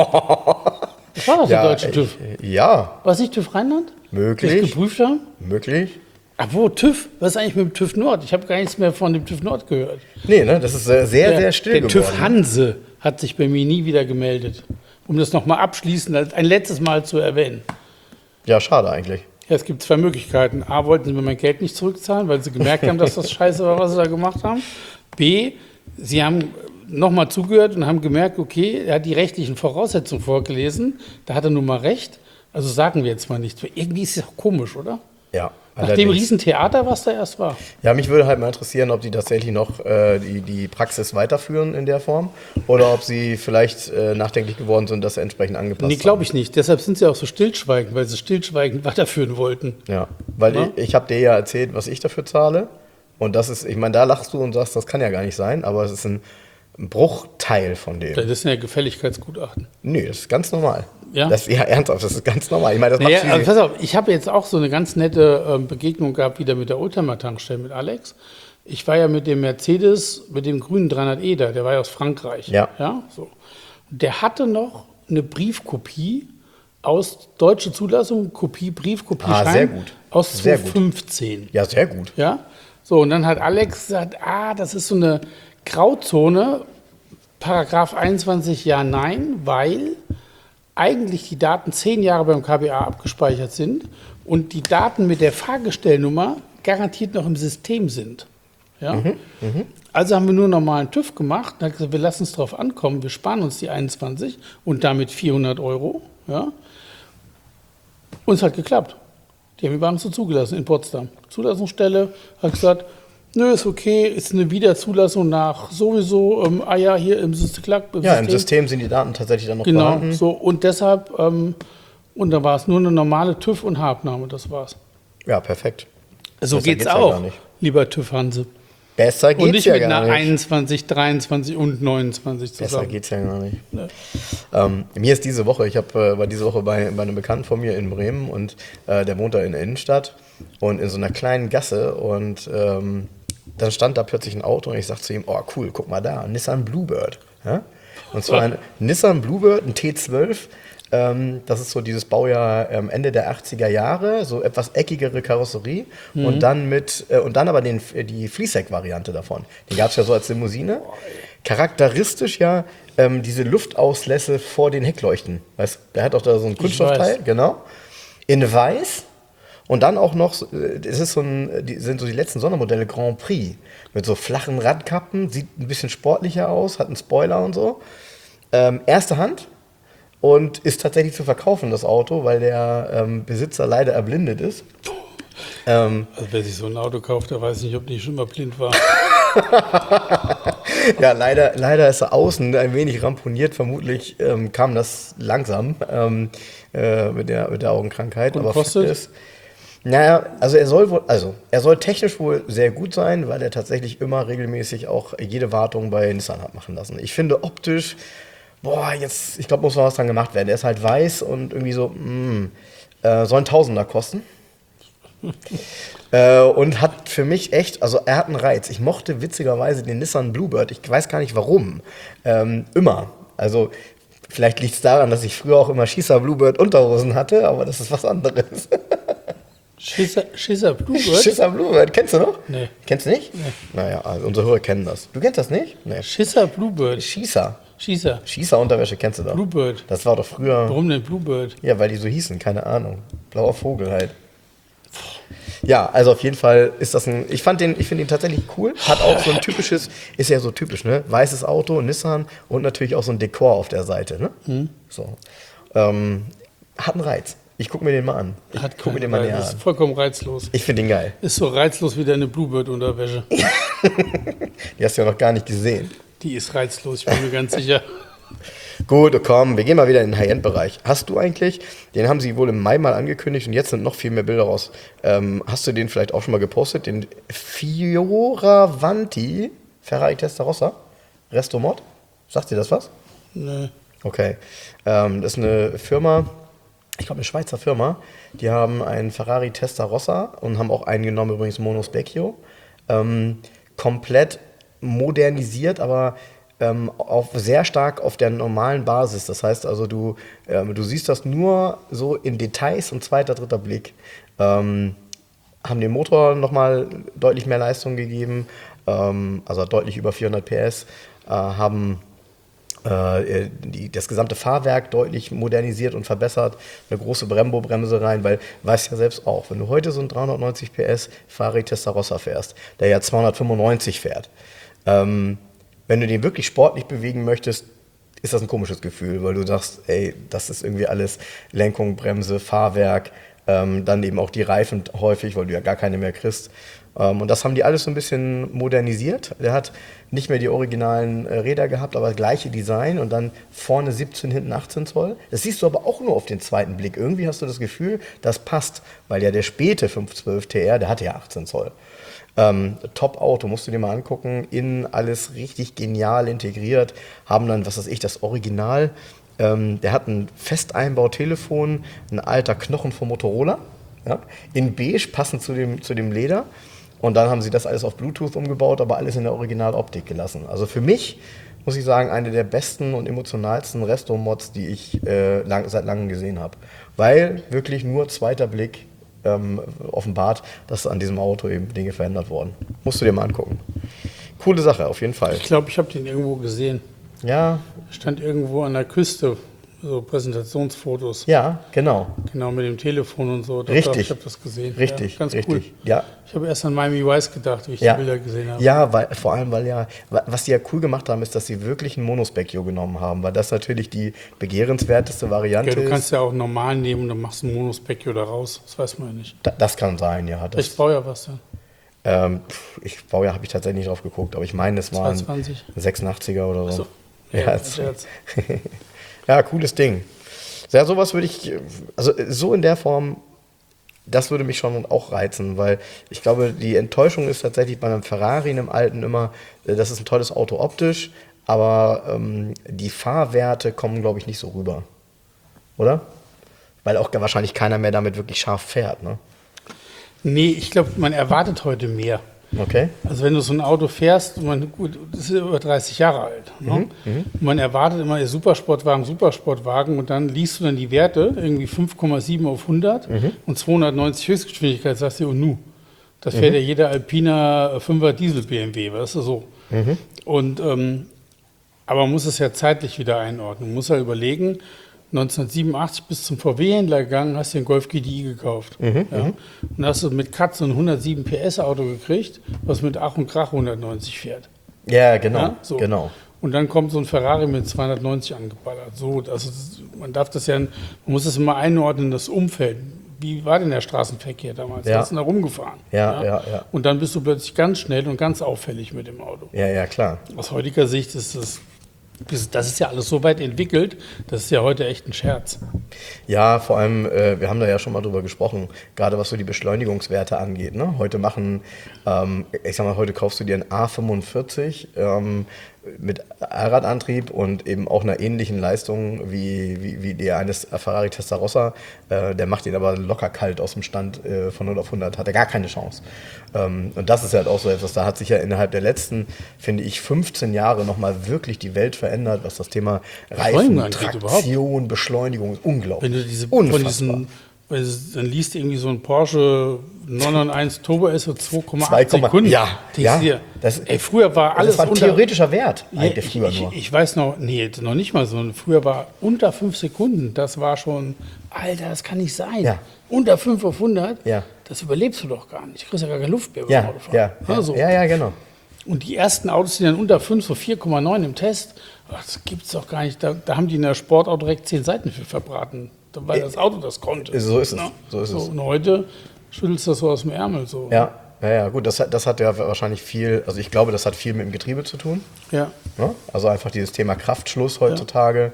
Das war doch der deutsche TÜV. Ja, War es nicht TÜV Rheinland? Die es möglich. geprüft haben? Möglich. Ach, wo TÜV? Was ist eigentlich mit dem TÜV Nord? Ich habe gar nichts mehr von dem TÜV Nord gehört. Nee, ne? Das ist sehr still Der geworden. TÜV Hanse hat sich bei mir nie wieder gemeldet. Um das nochmal abschließend ein letztes Mal zu erwähnen. Ja, schade eigentlich. Ja, es gibt 2 Möglichkeiten. A, wollten sie mir mein Geld nicht zurückzahlen, weil sie gemerkt haben, dass das scheiße war, was sie da gemacht haben. B, sie haben nochmal zugehört und haben gemerkt, okay, er hat die rechtlichen Voraussetzungen vorgelesen. Da hat er nun mal recht. Also sagen wir jetzt mal nichts. Irgendwie ist es auch komisch, oder? Ja. Nach dem allerdings. Riesentheater, was da erst war. Ja, mich würde halt mal interessieren, ob die tatsächlich noch die Praxis weiterführen in der Form oder ob sie vielleicht nachdenklich geworden sind, dass sie entsprechend angepasst Nee, glaube ich nicht. Deshalb sind sie auch so stillschweigend, weil sie stillschweigend weiterführen wollten. Ja, weil Ja? ich habe dir ja erzählt, was ich dafür zahle. Und das ist, ich meine, da lachst du und sagst, das kann ja gar nicht sein, aber es ist ein Bruchteil von dem. Das sind ja Gefälligkeitsgutachten. Nee, das ist ganz normal. Ja? Ernsthaft, das ist ganz normal. Ich meine, das Naja, macht also pass auf, ich habe jetzt auch so eine ganz nette Begegnung gehabt, wieder mit der Oldtimer-Tankstelle mit Alex. Ich war ja mit dem Mercedes, mit dem grünen 300e da, der war ja aus Frankreich. Ja. So. Der hatte noch eine Briefkopie aus deutsche Zulassung, Kopie, Briefkopie, Ah, Schein sehr gut. aus Sehr gut. 2015. Ja, sehr gut. Ja, so, und dann hat Alex gesagt, das ist so eine Grauzone, Paragraph 21 ja, nein, weil eigentlich die Daten 10 Jahre beim KBA abgespeichert sind und die Daten mit der Fahrgestellnummer garantiert noch im System sind. Ja? Also haben wir nur normalen TÜV gemacht und hat gesagt, wir lassen es drauf ankommen, wir sparen uns die 21 und damit 400 €. Ja? Und es hat geklappt. Die haben die Wagen so zugelassen in Potsdam. Zulassungsstelle hat gesagt, nö, ist okay, ist eine Wiederzulassung nach sowieso, hier im System. Ja, im System sind die Daten tatsächlich dann noch Genau, vorhanden. so und deshalb, und da war es nur eine normale TÜV- und Habnahme, das war's. Ja, perfekt. So Besser geht's geht's ja auch, gar nicht. lieber TÜV Hanse. Besser geht's Und nicht ja mit gar einer nicht. 21, 23 und 29 Besser zusammen. geht's ja gar nicht. Ne. Mir ist diese Woche, war diese Woche bei einem Bekannten von mir in Bremen und der wohnt da in der Innenstadt und in so einer kleinen Gasse und dann stand da plötzlich ein Auto und ich sagte zu ihm, oh cool, guck mal da, ein Nissan Bluebird. Ja? Und zwar ein Nissan Bluebird, ein T12. Das ist so dieses Baujahr Ende der 80er Jahre, so etwas eckigere Karosserie und dann aber die Fließheck-Variante davon. Die gab es ja so als Limousine. Charakteristisch ja diese Luftauslässe vor den Heckleuchten. Weißt, der hat auch da so ein Kunststoffteil, weiß. genau. In weiß Und dann auch noch, es ist sind so die letzten Sondermodelle Grand Prix mit so flachen Radkappen, sieht ein bisschen sportlicher aus, hat einen Spoiler und so. Erste Hand und ist tatsächlich zu verkaufen, das Auto, weil der Besitzer leider erblindet ist. Also wer sich so ein Auto kauft, der weiß nicht, ob die schon mal blind war. Ja, leider ist er außen ein wenig ramponiert. Vermutlich kam das langsam mit der Augenkrankheit. Und aber kostet? Ist, naja, also er soll technisch wohl sehr gut sein, weil er tatsächlich immer regelmäßig auch jede Wartung bei Nissan hat machen lassen. Ich finde optisch, ich glaube, muss noch was dran gemacht werden. Er ist halt weiß und irgendwie so, soll ein Tausender kosten. Und hat für mich echt, also er hat einen Reiz. Ich mochte witzigerweise den Nissan Bluebird, ich weiß gar nicht warum, immer. Also vielleicht liegt es daran, dass ich früher auch immer Schießer Bluebird Unterhosen hatte, aber das ist was anderes. Schisser Bluebird? Schießer Bluebird, kennst du noch? Nee. Kennst du nicht? Nee. Naja, also unsere Hörer kennen das. Du kennst das nicht? Nee. Schisser Bluebird. Schießer Schießer. Unterwäsche kennst du doch. Bluebird. Das war doch früher. Warum denn Bluebird? Ja, weil die so hießen, keine Ahnung. Blauer Vogel halt. Ja, also auf jeden Fall ist das ich finde ihn tatsächlich cool. Hat auch so ein typisches, ist ja so typisch, ne? Weißes Auto, Nissan und natürlich auch so ein Dekor auf der Seite, ne? Mhm. So. Hat einen Reiz. Ich gucke mir den mal an. Guck mir den mal näher Das ist an. vollkommen reizlos. Ich finde ihn geil. Ist so reizlos wie deine Bluebird-Unterwäsche. Die hast du ja noch gar nicht gesehen. Die ist reizlos, ich bin mir ganz sicher. Gut, komm, wir gehen mal wieder in den High-End-Bereich. Hast du eigentlich, den haben sie wohl im Mai mal angekündigt und jetzt sind noch viel mehr Bilder raus. Hast du den vielleicht auch schon mal gepostet? Den Fioravanti Ferrari Testarossa Resto Mod? Sagt dir das was? Nee. Okay. Das ist eine Firma, ich glaube eine Schweizer Firma, die haben einen Ferrari Testarossa und haben auch einen genommen, übrigens Monospecchio. Komplett modernisiert, aber sehr stark auf der normalen Basis. Das heißt also, du siehst das nur so in Details und zweiter, dritter Blick. Haben dem Motor nochmal deutlich mehr Leistung gegeben, also deutlich über 400 PS, haben das gesamte Fahrwerk deutlich modernisiert und verbessert, eine große Brembo-Bremse rein, weil, weißt ja selbst auch, wenn du heute so einen 390 PS Ferrari Testarossa fährst, der ja 295 fährt, wenn du den wirklich sportlich bewegen möchtest, ist das ein komisches Gefühl, weil du sagst, ey, das ist irgendwie alles Lenkung, Bremse, Fahrwerk, dann eben auch die Reifen häufig, weil du ja gar keine mehr kriegst. Und das haben die alles so ein bisschen modernisiert. Der hat nicht mehr die originalen Räder gehabt, aber das gleiche Design und dann vorne 17, hinten 18 Zoll. Das siehst du aber auch nur auf den zweiten Blick. Irgendwie hast du das Gefühl, das passt, weil ja der späte 512 TR, der hatte ja 18 Zoll. Top-Auto, musst du dir mal angucken, innen alles richtig genial integriert, haben dann, was weiß ich, das Original, der hat ein Festeinbautelefon, ein alter Knochen vom Motorola, ja, in beige, passend zu dem Leder und dann haben sie das alles auf Bluetooth umgebaut, aber alles in der Originaloptik gelassen. Also für mich, muss ich sagen, eine der besten und emotionalsten Resto-Mods, die ich seit langem gesehen habe, weil wirklich nur zweiter Blick offenbart, dass an diesem Auto eben Dinge verändert wurden. Musst du dir mal angucken. Coole Sache, auf jeden Fall. Ich glaube, ich habe den irgendwo gesehen. Ja. Stand irgendwo an der Küste, so Präsentationsfotos. Ja, genau. Genau, mit dem Telefon und so. Richtig. Ich habe das gesehen. Richtig, ja, ganz richtig. cool. Ja. Ich habe erst an Miami Vice gedacht, wie ich Ja. die Bilder gesehen habe. Ja, vor allem, weil was die ja cool gemacht haben, ist, dass sie wirklich einen Monospecchio genommen haben, weil das natürlich die begehrenswerteste Variante Ja, du kannst ist. ja auch normal nehmen und dann machst du ein Monospecchio da raus. Das weiß man ja nicht. Das kann sein, ja. Ich baue ja was dann. Baujahr habe ich tatsächlich nicht drauf geguckt, aber ich meine, es waren 220. 86er oder so. Achso. Ja, Scherz. ja, cooles Ding. Ja, sowas würde ich, also so in der Form, das würde mich schon auch reizen, weil ich glaube, die Enttäuschung ist tatsächlich bei einem Ferrari, einem alten immer, das ist ein tolles Auto optisch, aber die Fahrwerte kommen, glaube ich, nicht so rüber. Oder? Weil auch wahrscheinlich keiner mehr damit wirklich scharf fährt, ne? Nee, ich glaube, man erwartet heute mehr. Okay. Also wenn du so ein Auto fährst, gut, das ist über 30 Jahre alt. Ne? Und man erwartet immer Supersportwagen und dann liest du dann die Werte, irgendwie 5,7 auf 100 und 290 Höchstgeschwindigkeit, sagst du, oh nu, das fährt ja jeder Alpina 5er Diesel BMW, weißt du, so. Und, aber man muss es ja zeitlich wieder einordnen. Man muss ja überlegen, 1987 bis zum VW-Händler gegangen, hast dir einen Golf GTI gekauft. Ja. Und hast du mit Cut so ein 107 PS Auto gekriegt, was mit Ach und Krach 190 fährt. Ja, genau. Ja, so. Genau. Und dann kommt so ein Ferrari mit 290 angeballert. So, also man darf das ja, man muss das immer einordnen, das Umfeld. Wie war denn der Straßenverkehr damals? Ja. Du hast da rumgefahren. Ja. Und dann bist du plötzlich ganz schnell und ganz auffällig mit dem Auto. Ja, klar. Aus heutiger Sicht ist das ist ja alles so weit entwickelt, das ist ja heute echt ein Scherz. Ja, vor allem, wir haben da ja schon mal drüber gesprochen, gerade was so die Beschleunigungswerte angeht. Ne? Heute heute kaufst du dir einen A45 mit Allradantrieb und eben auch einer ähnlichen Leistung wie der eines Ferrari Testarossa. Der macht ihn aber locker kalt aus dem Stand von 0 auf 100, hat er gar keine Chance. Und das ist halt auch so etwas, da hat sich ja innerhalb der letzten, finde ich, 15 Jahre nochmal wirklich die Welt verändert, was das Thema Reifen, Traktion, Beschleunigung ist unglaublich. Wenn du dann liest du irgendwie so ein Porsche 991 Turbo S so 2,8 Sekunden. Ja. Früher war alles das war ein theoretischer Wert eigentlich früher ich, nur. Ich weiß noch nicht mal so. Früher war unter 5 Sekunden, das war schon, Alter, das kann nicht sein. Ja. Unter 5 auf 100, Ja. das überlebst du doch gar nicht. Du kriegst ja gar keine Luft mehr beim Autofahren. Ja, genau. Und die ersten Autos, die dann unter 5, so 4,9 im Test, das gibt's doch gar nicht. Da haben die in der Sportauto direkt 10 Seiten für verbraten, weil das Auto das konnte. So ist es. Ja? So ist es. Und heute schüttelst du das so aus dem Ärmel. So. Ja, gut, das hat ja wahrscheinlich viel, also ich glaube, das hat viel mit dem Getriebe zu tun. Ja. Ne? Also einfach dieses Thema Kraftschluss heutzutage.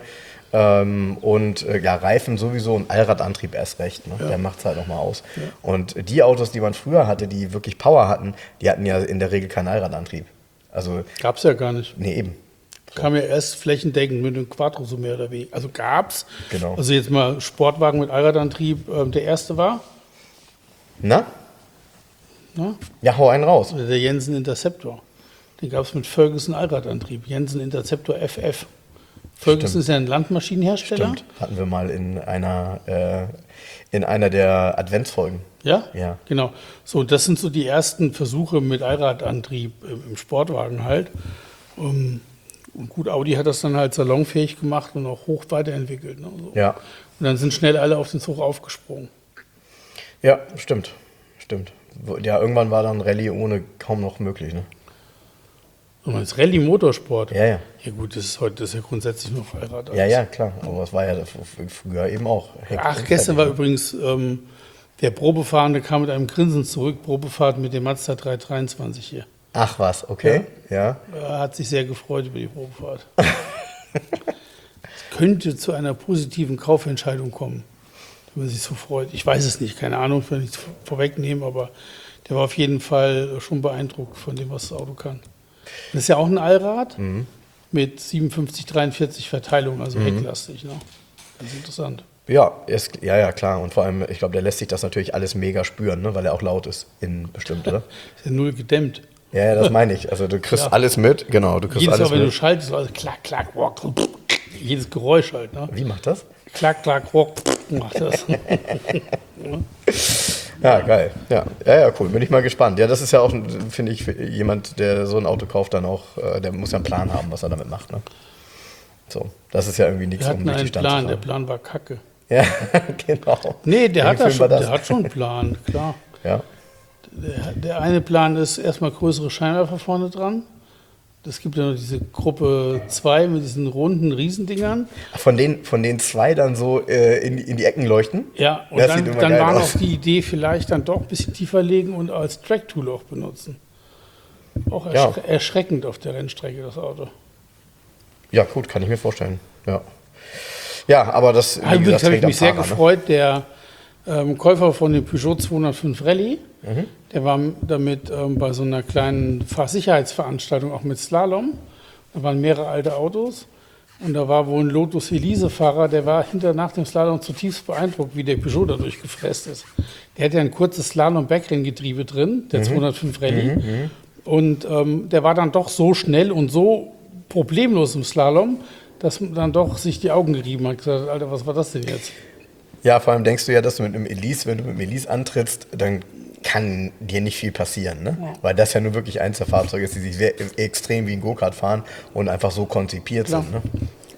Und Reifen sowieso und Allradantrieb erst recht. Ne? Der macht es halt nochmal aus. Ja. Und die Autos, die man früher hatte, die wirklich Power hatten, die hatten ja in der Regel keinen Allradantrieb. Also, gab's ja gar nicht. Nee, eben. So. Kam ja erst flächendeckend mit dem Quattro so mehr oder weniger. Also gab's. Genau. Also jetzt mal Sportwagen mit Allradantrieb, der erste war. Na? Ja, hau einen raus. Der Jensen Interceptor. Den gab es mit Ferguson Allradantrieb. Jensen Interceptor FF. Ferguson ist ja ein Landmaschinenhersteller. Stimmt. Hatten wir mal in einer der Adventsfolgen. Ja? Ja. Genau. So, das sind so die ersten Versuche mit Allradantrieb im Sportwagen halt. Und gut, Audi hat das dann halt salonfähig gemacht und auch hoch weiterentwickelt. Ne? So. Ja. Und dann sind schnell alle auf den Zug aufgesprungen. Ja, stimmt. Ja, irgendwann war dann Rallye ohne kaum noch möglich, ne? Und das Rallye Motorsport. Ja. Ja gut, das ist ja grundsätzlich nur Allrad. Ja, klar. Aber das war ja früher eben auch. Gestern war übrigens der Probefahrende kam mit einem Grinsen zurück, Probefahrt mit dem Mazda 323 hier. Ach was, okay. Ja. Er hat sich sehr gefreut über die Probefahrt. Es könnte zu einer positiven Kaufentscheidung kommen, wenn man sich so freut. Ich weiß es nicht, keine Ahnung, ich will nichts vorwegnehmen, aber der war auf jeden Fall schon beeindruckt von dem, was das Auto kann. Das ist ja auch ein Allrad mit 57-43 Verteilung, also hecklastig. Ne? Das ist interessant. Ja, klar. Und vor allem, ich glaube, der lässt sich das natürlich alles mega spüren, ne? Weil er auch laut ist, bestimmt, oder? Ist ja null gedämmt. Ja, das meine ich. Also du kriegst alles mit, genau. Du kriegst jedes alles Mal, wenn mit. du schaltest, also klack, klack, rock, jedes Geräusch halt. Ne? Wie macht das? Klack, klack, rock, macht das. Ja, geil. Ja, cool. Bin ich mal gespannt. Ja, das ist ja auch, finde ich, jemand, der so ein Auto kauft, dann auch, der muss ja einen Plan haben, was er damit macht. Ne? So, das ist ja irgendwie nichts, um durch die Stadt zu fahren. Der Plan war kacke. Ja, genau. Nee, der hat schon einen Plan, klar. Ja. Der eine Plan ist erstmal größere Scheinwerfer vorne dran. Es gibt ja noch diese Gruppe 2 mit diesen runden Riesendingern. Von den zwei dann so in die Ecken leuchten? Ja, und dann war noch die Idee, vielleicht dann doch ein bisschen tiefer legen und als Track-Tool auch benutzen. Auch erschreckend auf der Rennstrecke, das Auto. Ja, gut, kann ich mir vorstellen. Ja, aber das übrigens habe ich mich sehr gefreut, der Käufer von dem Peugeot 205 Rallye, der war damit bei so einer kleinen Fahrsicherheitsveranstaltung auch mit Slalom. Da waren mehrere alte Autos und da war wohl ein Lotus Elise-Fahrer, der war nach dem Slalom zutiefst beeindruckt, wie der Peugeot da durchgefräst ist. Der hatte ja ein kurzes Slalom-Backrenngetriebe drin, der 205 Rallye. Und der war dann doch so schnell und so problemlos im Slalom, dass man dann doch sich die Augen gerieben hat. Gesagt, Alter, was war das denn jetzt? Ja, vor allem denkst du ja, dass du wenn du mit dem Elise antrittst, dann kann dir nicht viel passieren, ne? Ja. Weil das ja nur wirklich eins der Fahrzeuge ist, die sich sehr extrem wie ein Go-Kart fahren und einfach so konzipiert sind. Ne?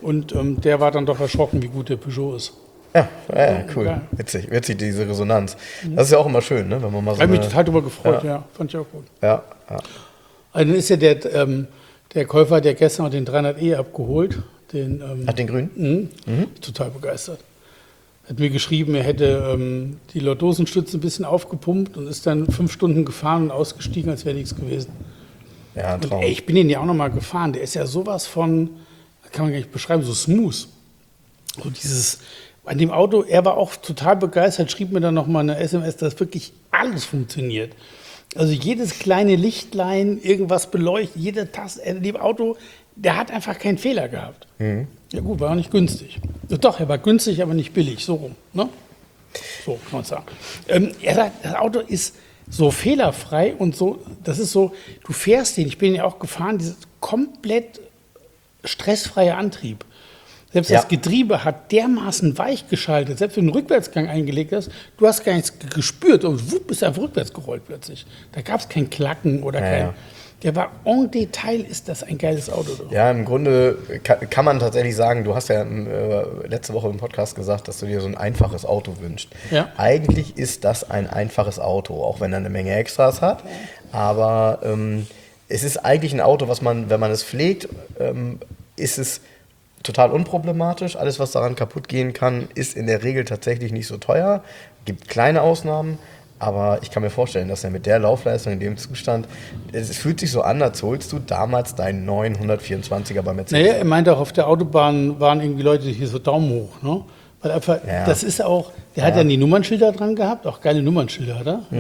Und der war dann doch erschrocken, wie gut der Peugeot ist. Ja, cool. Ja. Witzig, diese Resonanz. Das ist ja auch immer schön, ne? Wenn man mal so. Ich habe mich total darüber gefreut, ja. Fand ich auch gut. Ja. Also dann ist ja der Käufer hat ja gestern auch den 300e abgeholt. Den grünen? Total begeistert. Hat mir geschrieben, er hätte die Lordosenstütze ein bisschen aufgepumpt und ist dann 5 Stunden gefahren und ausgestiegen, als wäre nichts gewesen. Ja, ein Traum. Und ich bin den ja auch nochmal gefahren. Der ist ja sowas von, kann man gar nicht beschreiben, so smooth. So dieses, an dem Auto, er war auch total begeistert, schrieb mir dann nochmal eine SMS, dass wirklich alles funktioniert. Also jedes kleine Lichtlein, irgendwas beleuchtet, jede Taste, in dem Auto, der hat einfach keinen Fehler gehabt. Ja gut, war auch nicht günstig. Doch, er war günstig, aber nicht billig, so rum. Ne? So kann man sagen. Er sagt, das Auto ist so fehlerfrei und so, das ist so, du fährst den, ich bin ja auch gefahren, dieses komplett stressfreier Antrieb. Selbst das Getriebe hat dermaßen weich geschaltet, selbst wenn du einen Rückwärtsgang eingelegt hast, du hast gar nichts gespürt und wupp, bist einfach rückwärts gerollt plötzlich. Da gab es kein Klacken oder kein... Der war en Detail, ist das ein geiles Auto. Doch. Ja, im Grunde kann man tatsächlich sagen, du hast ja letzte Woche im Podcast gesagt, dass du dir so ein einfaches Auto wünschst. Ja. Eigentlich ist das ein einfaches Auto, auch wenn er eine Menge Extras hat. Aber es ist eigentlich ein Auto, was man, wenn man es pflegt, ist es total unproblematisch. Alles, was daran kaputt gehen kann, ist in der Regel tatsächlich nicht so teuer. Gibt kleine Ausnahmen. Aber ich kann mir vorstellen, dass er mit der Laufleistung in dem Zustand, es fühlt sich so an, als holst du damals deinen 924er bei Mercedes. Naja, er meinte auch, auf der Autobahn waren irgendwie Leute hier so Daumen hoch. Ne? Weil einfach, das ist auch, der hat ja die Nummernschilder dran gehabt, auch geile Nummernschilder hat er.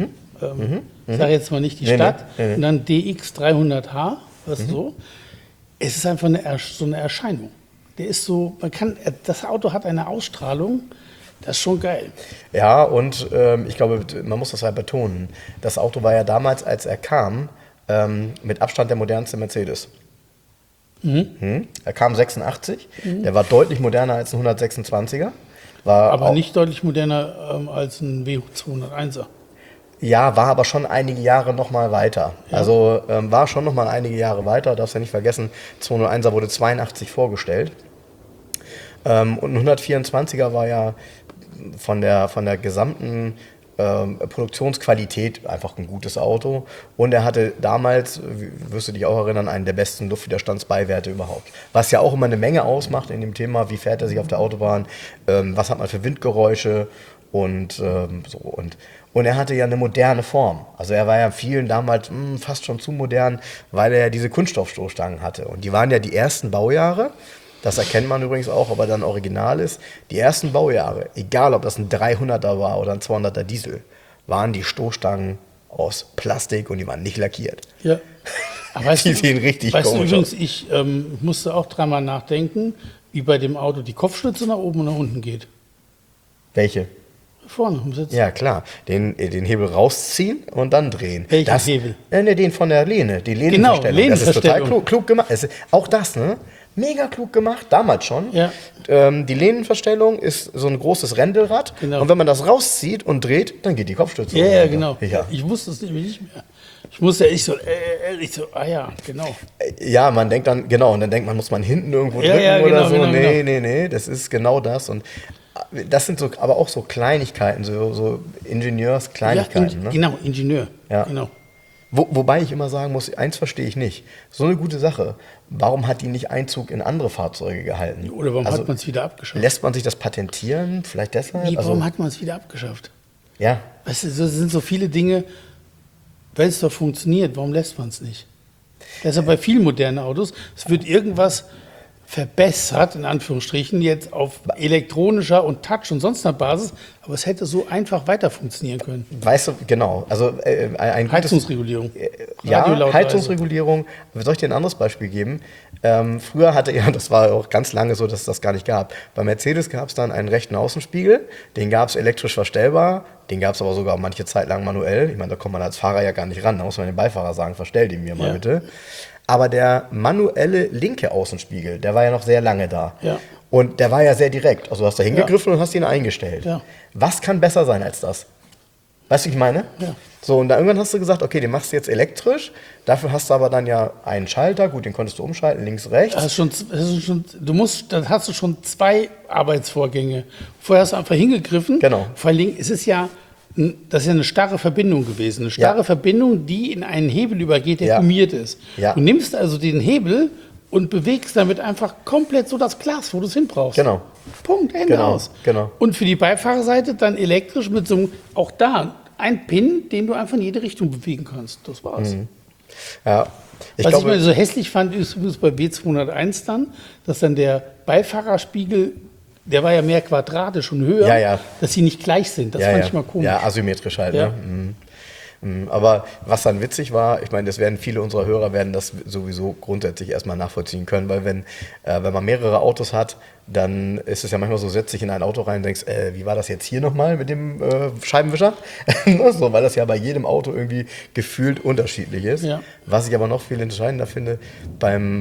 Ich sage jetzt mal nicht die Stadt. Und dann DX300H, so. Es ist einfach so eine Erscheinung. Der ist so, das Auto hat eine Ausstrahlung. Das ist schon geil. Ja, und ich glaube, man muss das halt betonen. Das Auto war ja damals, als er kam, mit Abstand der modernste Mercedes. Er kam 86, der war deutlich moderner als ein 126er. Aber nicht deutlich moderner als ein W201er. Ja, war aber schon einige Jahre noch mal weiter. Ja. Also war schon noch mal einige Jahre weiter. Darfst ja nicht vergessen, 201er wurde 82 vorgestellt. Und ein 124er war ja von der gesamten Produktionsqualität einfach ein gutes Auto. Und er hatte damals, wirst du dich auch erinnern, einen der besten Luftwiderstandsbeiwerte überhaupt. Was ja auch immer eine Menge ausmacht in dem Thema, wie fährt er sich auf der Autobahn, was hat man für Windgeräusche und so. Und er hatte ja eine moderne Form. Also er war ja vielen damals fast schon zu modern, weil er ja diese Kunststoffstoßstangen hatte. Und die waren ja die ersten Baujahre. Das erkennt man übrigens auch, ob er dann original ist. Die ersten Baujahre, egal ob das ein 300er war oder ein 200er Diesel, waren die Stoßstangen aus Plastik und die waren nicht lackiert. Ja. Aber die sehen richtig komisch aus. Übrigens, ich musste auch dreimal nachdenken, wie bei dem Auto die Kopfstütze nach oben und nach unten geht. Welche? Vorne im Sitz. Ja, klar. Den Hebel rausziehen und dann drehen. Welchen Hebel? Den von der Lehne. Die Lehnenverstellung. Genau, Lehnenverstellung. Das ist total klug gemacht. Auch das, ne? Mega klug gemacht, damals schon. Ja. Die Lehnenverstellung ist so ein großes Rändelrad. Genau. Und wenn man das rauszieht und dreht, dann geht die Kopfstütze. Ja, genau. Ja. Ich wusste es nämlich nicht mehr. Ich musste ja genau. Ja, man denkt dann, genau, und dann denkt man, muss man hinten irgendwo drücken oder so. Genau. Nee, das ist genau das. Und das sind so, aber auch so Kleinigkeiten, so Ingenieurskleinigkeiten. Ja, genau, Ingenieur. Ja. Genau. Wobei ich immer sagen muss, eins verstehe ich nicht. So eine gute Sache. Warum hat die nicht Einzug in andere Fahrzeuge gehalten? Oder warum hat man es wieder abgeschafft? Lässt man sich das patentieren? Vielleicht deshalb? Nee, warum hat man es wieder abgeschafft? Ja. Weißt du, es sind so viele Dinge, wenn es doch funktioniert, warum lässt man es nicht? Das ist ja bei vielen modernen Autos. Es wird irgendwas verbessert, in Anführungsstrichen, jetzt auf elektronischer und Touch und sonst einer Basis, aber es hätte so einfach weiter funktionieren können. Weißt du, genau. Also ein Heizungsregulierung. Ja, Heizungsregulierung. Soll ich dir ein anderes Beispiel geben? Früher das war auch ganz lange so, dass es das gar nicht gab. Bei Mercedes gab es dann einen rechten Außenspiegel, den gab es elektrisch verstellbar, den gab es aber sogar manche Zeit lang manuell. Ich meine, da kommt man als Fahrer ja gar nicht ran, da muss man dem Beifahrer sagen, verstell den mir mal bitte. Aber der manuelle linke Außenspiegel, der war ja noch sehr lange da. Ja. Und der war ja sehr direkt. Also du hast da hingegriffen und hast ihn eingestellt. Ja. Was kann besser sein als das? Weißt du, wie ich meine? Ja. So, und dann irgendwann hast du gesagt, okay, den machst du jetzt elektrisch. Dafür hast du aber dann ja einen Schalter. Gut, den konntest du umschalten, links, rechts. Dann hast du schon 2 Arbeitsvorgänge. Vorher hast du einfach hingegriffen. Genau. Vor allen Dingen, das ist ja eine starre Verbindung gewesen. Eine starre Verbindung, die in einen Hebel übergeht, der gummiert ist. Ja. Du nimmst also den Hebel und bewegst damit einfach komplett so das Glas, wo du es hin brauchst. Genau. Punkt, Ende aus. Genau. Und für die Beifahrerseite dann elektrisch mit so einem, auch da, ein Pin, den du einfach in jede Richtung bewegen kannst. Das war's. Ja. Was ich mal so hässlich fand, ist übrigens bei W201 dann, dass dann der Beifahrerspiegel, der war ja mehr quadratisch und höher, dass sie nicht gleich sind. Das fand ich mal komisch. Ja, asymmetrisch halt. Ja. Ne? Aber was dann witzig war, ich meine, das werden viele unserer Hörer werden das sowieso grundsätzlich erstmal nachvollziehen können, weil wenn man mehrere Autos hat, dann ist es ja manchmal so, setzt dich in ein Auto rein und denkst, wie war das jetzt hier nochmal mit dem Scheibenwischer? So, weil das ja bei jedem Auto irgendwie gefühlt unterschiedlich ist. Ja. Was ich aber noch viel entscheidender finde, beim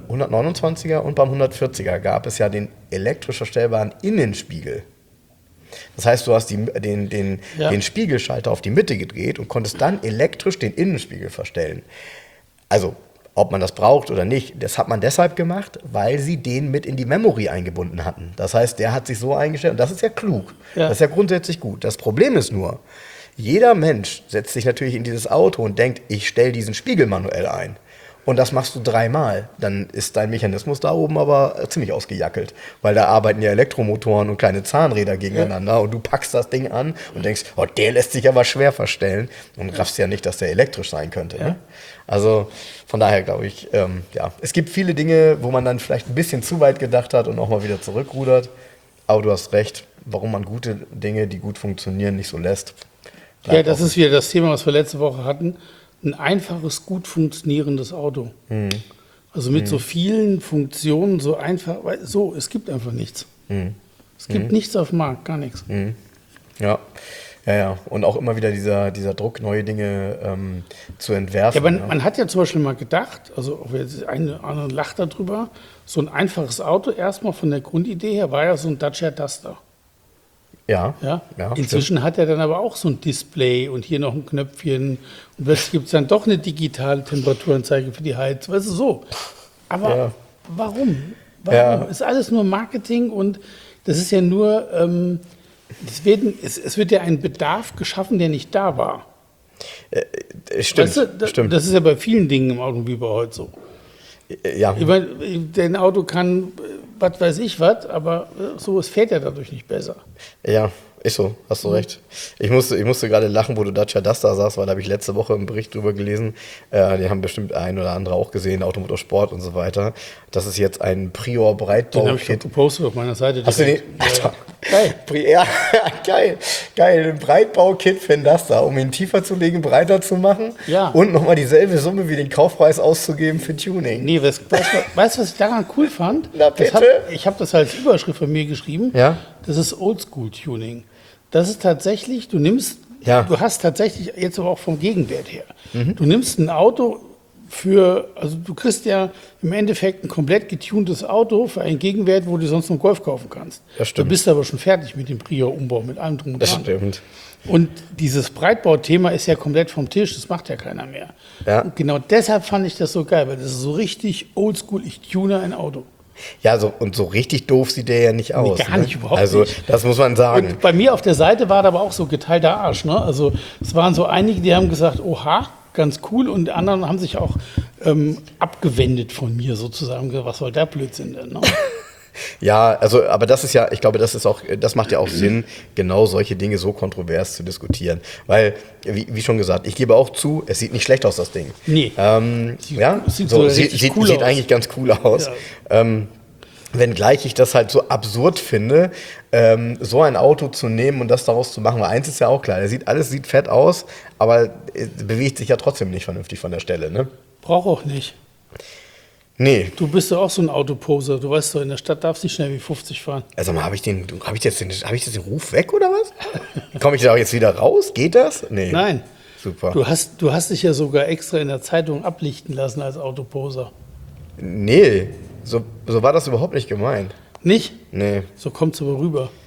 129er und beim 140er gab es ja den elektrisch verstellbaren Innenspiegel. Das heißt, du hast den Spiegelschalter auf die Mitte gedreht und konntest dann elektrisch den Innenspiegel verstellen. Also, ob man das braucht oder nicht, das hat man deshalb gemacht, weil sie den mit in die Memory eingebunden hatten. Das heißt, der hat sich so eingestellt und das ist ja klug. Ja. Das ist ja grundsätzlich gut. Das Problem ist nur, jeder Mensch setzt sich natürlich in dieses Auto und denkt, ich stelle diesen Spiegel manuell ein. Und das machst du 3-mal, dann ist dein Mechanismus da oben aber ziemlich ausgejackelt. Weil da arbeiten ja Elektromotoren und kleine Zahnräder gegeneinander und du packst das Ding an und denkst, oh, der lässt sich aber schwer verstellen und raffst ja nicht, dass der elektrisch sein könnte. Ne? Also von daher glaube ich, es gibt viele Dinge, wo man dann vielleicht ein bisschen zu weit gedacht hat und auch mal wieder zurückrudert. Aber du hast recht, warum man gute Dinge, die gut funktionieren, nicht so lässt. Ja, das ist wieder das Thema, was wir letzte Woche hatten. Ein einfaches, gut funktionierendes Auto. Also mit so vielen Funktionen, so einfach, es gibt einfach nichts. Es gibt nichts auf dem Markt, gar nichts. Ja. Und auch immer wieder dieser Druck, neue Dinge zu entwerfen. Ja, man hat ja zum Beispiel mal gedacht, also auch jetzt eine oder andere lacht darüber, so ein einfaches Auto, erstmal von der Grundidee her, war ja so ein Dacia Duster. Ja. Inzwischen stimmt. hat er dann aber auch so ein Display und hier noch ein Knöpfchen und plötzlich gibt es dann doch eine digitale Temperaturanzeige für die Heizung, weißt du, so. Aber warum? Ist alles nur Marketing und das ist ja nur, es wird ja ein Bedarf geschaffen, der nicht da war. Stimmt, weißt du, stimmt. Das ist ja bei vielen Dingen im Automobilbau heute so. Ja. Ich meine, dein Auto kann, was weiß ich was, aber so, es fährt ja dadurch nicht besser. Ja, ist so, hast du recht. Ich musste gerade lachen, wo du Dacia Duster sagst, weil da habe ich letzte Woche einen Bericht drüber gelesen. Die haben bestimmt ein oder andere auch gesehen, Automotorsport und so weiter. Das ist jetzt ein Prior Breitbau-Kit. Den habe ich gepostet auf meiner Seite. Hast du den? Geil. Ja, geil. Ein Breitbau-Kit für den Duster, um ihn tiefer zu legen, breiter zu machen und nochmal dieselbe Summe wie den Kaufpreis auszugeben für Tuning. Nee, weißt du, was ich daran cool fand? Na bitte? Ich habe das als Überschrift von mir geschrieben. Ja? Das ist Oldschool-Tuning. Das ist tatsächlich, du hast tatsächlich, jetzt aber auch vom Gegenwert her, du nimmst ein Auto also du kriegst ja im Endeffekt ein komplett getuntes Auto für einen Gegenwert, wo du sonst noch einen Golf kaufen kannst. Das stimmt. Du bist aber schon fertig mit dem Prior-Umbau, mit allem drum und dran. Das stimmt. Und dieses Breitbau-Thema ist ja komplett vom Tisch, das macht ja keiner mehr. Ja. Und genau deshalb fand ich das so geil, weil das ist so richtig oldschool, ich tune ein Auto. Ja, so richtig doof sieht der ja nicht aus. Gar nicht, überhaupt nicht. Also, das muss man sagen. Und bei mir auf der Seite war da aber auch so geteilter Arsch. Ne? Also es waren so einige, die haben gesagt, oha, ganz cool. Und die anderen haben sich auch abgewendet von mir sozusagen. Was soll der Blödsinn denn? Ne? Ja, also, aber das ist ja, ich glaube, das macht ja auch Sinn, genau solche Dinge so kontrovers zu diskutieren. Weil, wie schon gesagt, ich gebe auch zu, es sieht nicht schlecht aus, das Ding. Nee. Sieht eigentlich ganz cool aus. Ja. Wenngleich ich das halt so absurd finde, so ein Auto zu nehmen und das daraus zu machen. Weil eins ist ja auch klar, alles sieht fett aus, aber bewegt sich ja trotzdem nicht vernünftig von der Stelle. Ne? Braucht auch nicht. Nee. Du bist ja auch so ein Autoposer. Du weißt doch, in der Stadt darfst du nicht schnell wie 50 fahren. Also hab ich jetzt den Ruf weg oder was? Komme ich da jetzt wieder raus? Geht das? Nee. Nein. Super. Du hast dich ja sogar extra in der Zeitung ablichten lassen als Autoposer. Nee, so war das überhaupt nicht gemeint. Nicht? Nee. So kommt's aber rüber.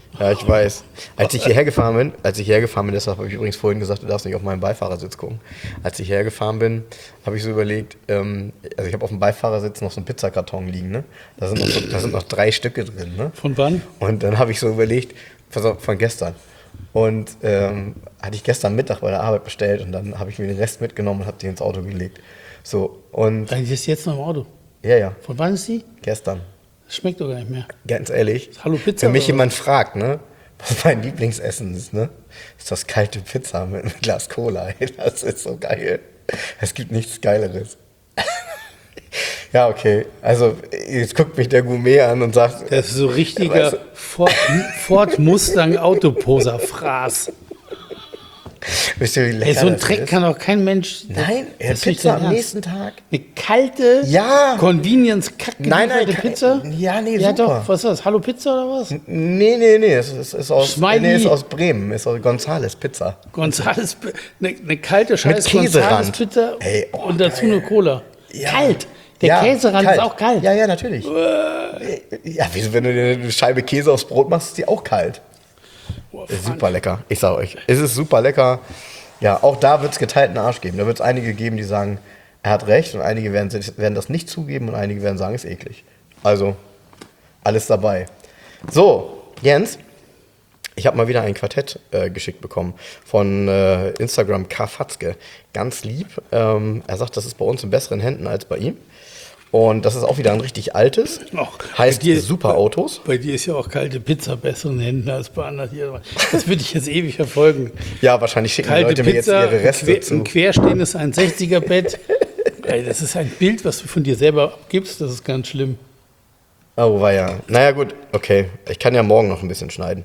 Ja, ich weiß. Als ich hierher gefahren bin, deshalb habe ich übrigens vorhin gesagt, du darfst nicht auf meinen Beifahrersitz gucken. Als ich hierher gefahren bin, habe ich so überlegt, also ich habe auf dem Beifahrersitz noch so einen Pizzakarton liegen, ne? Da sind noch 3 Stücke drin, ne? Von wann? Und dann habe ich so überlegt, pass auf, von gestern. Und hatte ich gestern Mittag bei der Arbeit bestellt und dann habe ich mir den Rest mitgenommen und habe die ins Auto gelegt. So, und Dann ist jetzt noch im Auto. ja, Von wann ist die? gestern. Das schmeckt doch gar nicht mehr. Ganz ehrlich, Hallo Pizza wenn mich oder jemand fragt, ne, was mein Lieblingsessen ist, ne, ist das kalte Pizza mit einem Glas Cola. Ey, das ist so geil. Es gibt nichts Geileres. Ja, okay. Also, jetzt guckt mich der Gourmet an und sagt... Das ist so richtiger weißt du, Ford Mustang Autoposer-Fraß. wisst ihr, wie lecker Ey, so ein das Dreck ist? kann doch kein Mensch. Nein, das ist nicht Pizza dein am Ernst. nächsten Tag. Eine kalte, Ja. Convenience-Kack-gelieferte Nein, Pizza? Ja, nee, Ja super. doch, was ist das? Hallo Pizza oder was? Nee, es ist aus, Smiley. ist aus Bremen, ist aus Gonzales Pizza. Gonzales, eine kalte scheiß Käserand. Gonzales-Pizza Ey, oh, und dazu geil. eine Cola. Ja. Kalt. Der Ja, Käserand ist auch kalt. Ja, natürlich. Ja, wieso, wenn du dir eine Scheibe Käse aufs Brot machst, ist die auch kalt. Boah, Ist super lecker. Ich sag euch, es ist super lecker. Ja, auch da wird es geteilten Arsch geben. Da wird es einige geben, die sagen, er hat recht und einige werden das nicht zugeben und einige werden sagen, es ist eklig. Also, alles dabei. So, Jens, ich habe mal wieder ein Quartett geschickt bekommen von Instagram Karfatzke. Ganz lieb. Er sagt, das ist bei uns in besseren Händen als bei ihm. Und das ist auch wieder ein richtig altes. Och, heißt bei dir- Super Autos. Bei dir ist ja auch kalte Pizza besseren Händen als bei anderen hier. Das würde ich jetzt ewig verfolgen. Ja, wahrscheinlich schicken die Kalte Leute mir jetzt Pizza, ihre Reste ein zu. querstehendes 1,60er-Bett. Ey, das ist ein Bild, was du von dir selber abgibst. Das ist ganz schlimm. Oh, war ja. Naja, gut, okay. Ich kann ja morgen noch ein bisschen schneiden.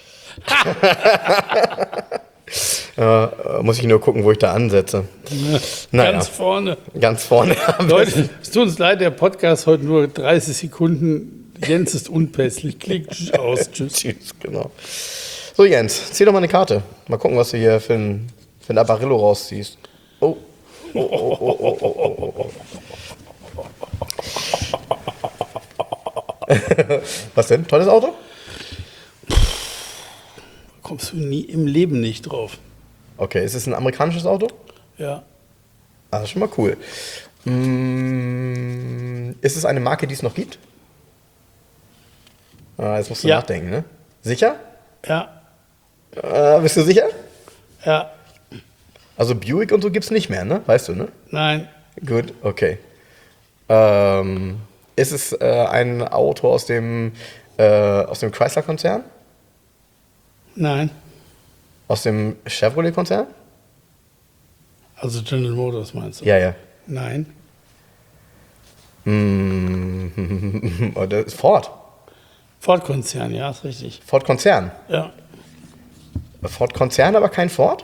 Muss ich nur gucken, wo ich da ansetze. Naja. Ganz vorne. Ganz vorne. Leute, es tut uns leid, der Podcast heute nur 30 Sekunden. Jens ist unpässlich. Klick aus. Tschüss. Tschüss, genau. So, Jens, zieh doch mal eine Karte. Mal gucken, was du hier für ein Apparillo rausziehst. Oh. Was denn? Tolles Auto? Kommst du nie im Leben nicht drauf. Okay, ist es ein amerikanisches Auto? Ja. Ah, das ist schon mal cool. Ist es eine Marke, die es noch gibt? Ah, jetzt musst du Ja. nachdenken, ne? Sicher? Ja. Bist du sicher? Ja. Also Buick und so gibt's nicht mehr, ne? Weißt du, ne? Nein. Gut, okay. Ist es ein Auto aus dem Chrysler-Konzern? Nein. Aus dem Chevrolet-Konzern? Also General Motors meinst du? Ja. Nein. Oh, das ist Ford. Ford-Konzern, ja, ist richtig. Ford-Konzern. Ja. Ford-Konzern, aber kein Ford?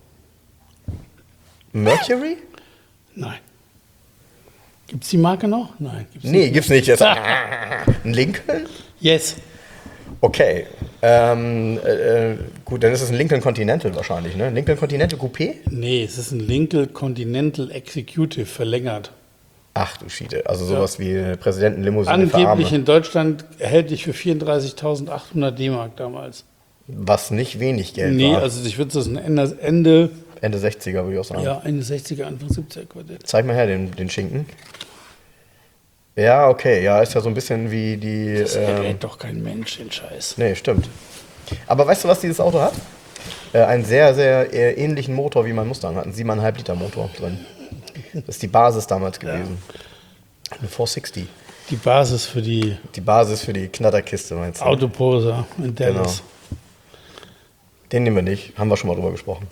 Mercury? Nein. Gibt es die Marke noch? Nein. Gibt's Nee, nicht. gibt's nicht. Jetzt. Ein Lincoln? Yes. Okay. Gut, dann ist es ein Lincoln Continental wahrscheinlich, ne? Lincoln Continental Coupé? Nee, es ist ein Lincoln Continental Executive verlängert. Ach du Schiete, also sowas wie eine Präsidentenlimousine für Angeblich Arme. in Deutschland erhältlich für 34.800 D-Mark damals. Was nicht wenig Geld Nee, war. also ich würde das ein Ende Ende 60er würde ich auch sagen. ja, Ende 60er, Anfang 70er Quartett. Zeig mal her den Schinken. Ja, okay, ja, ist ja so ein bisschen wie die... Das errät doch kein Mensch, den Scheiß. Nee, stimmt. Aber weißt du, was dieses Auto hat? Einen sehr, sehr ähnlichen Motor wie mein Mustang. Hat einen 7,5 Liter Motor drin. Das ist die Basis damals gewesen. Eine 460. Die Basis für die Die Basis für die Knatterkiste, meinst du? Autoposer in Dallas. Den nehmen wir nicht. Haben wir schon mal drüber gesprochen.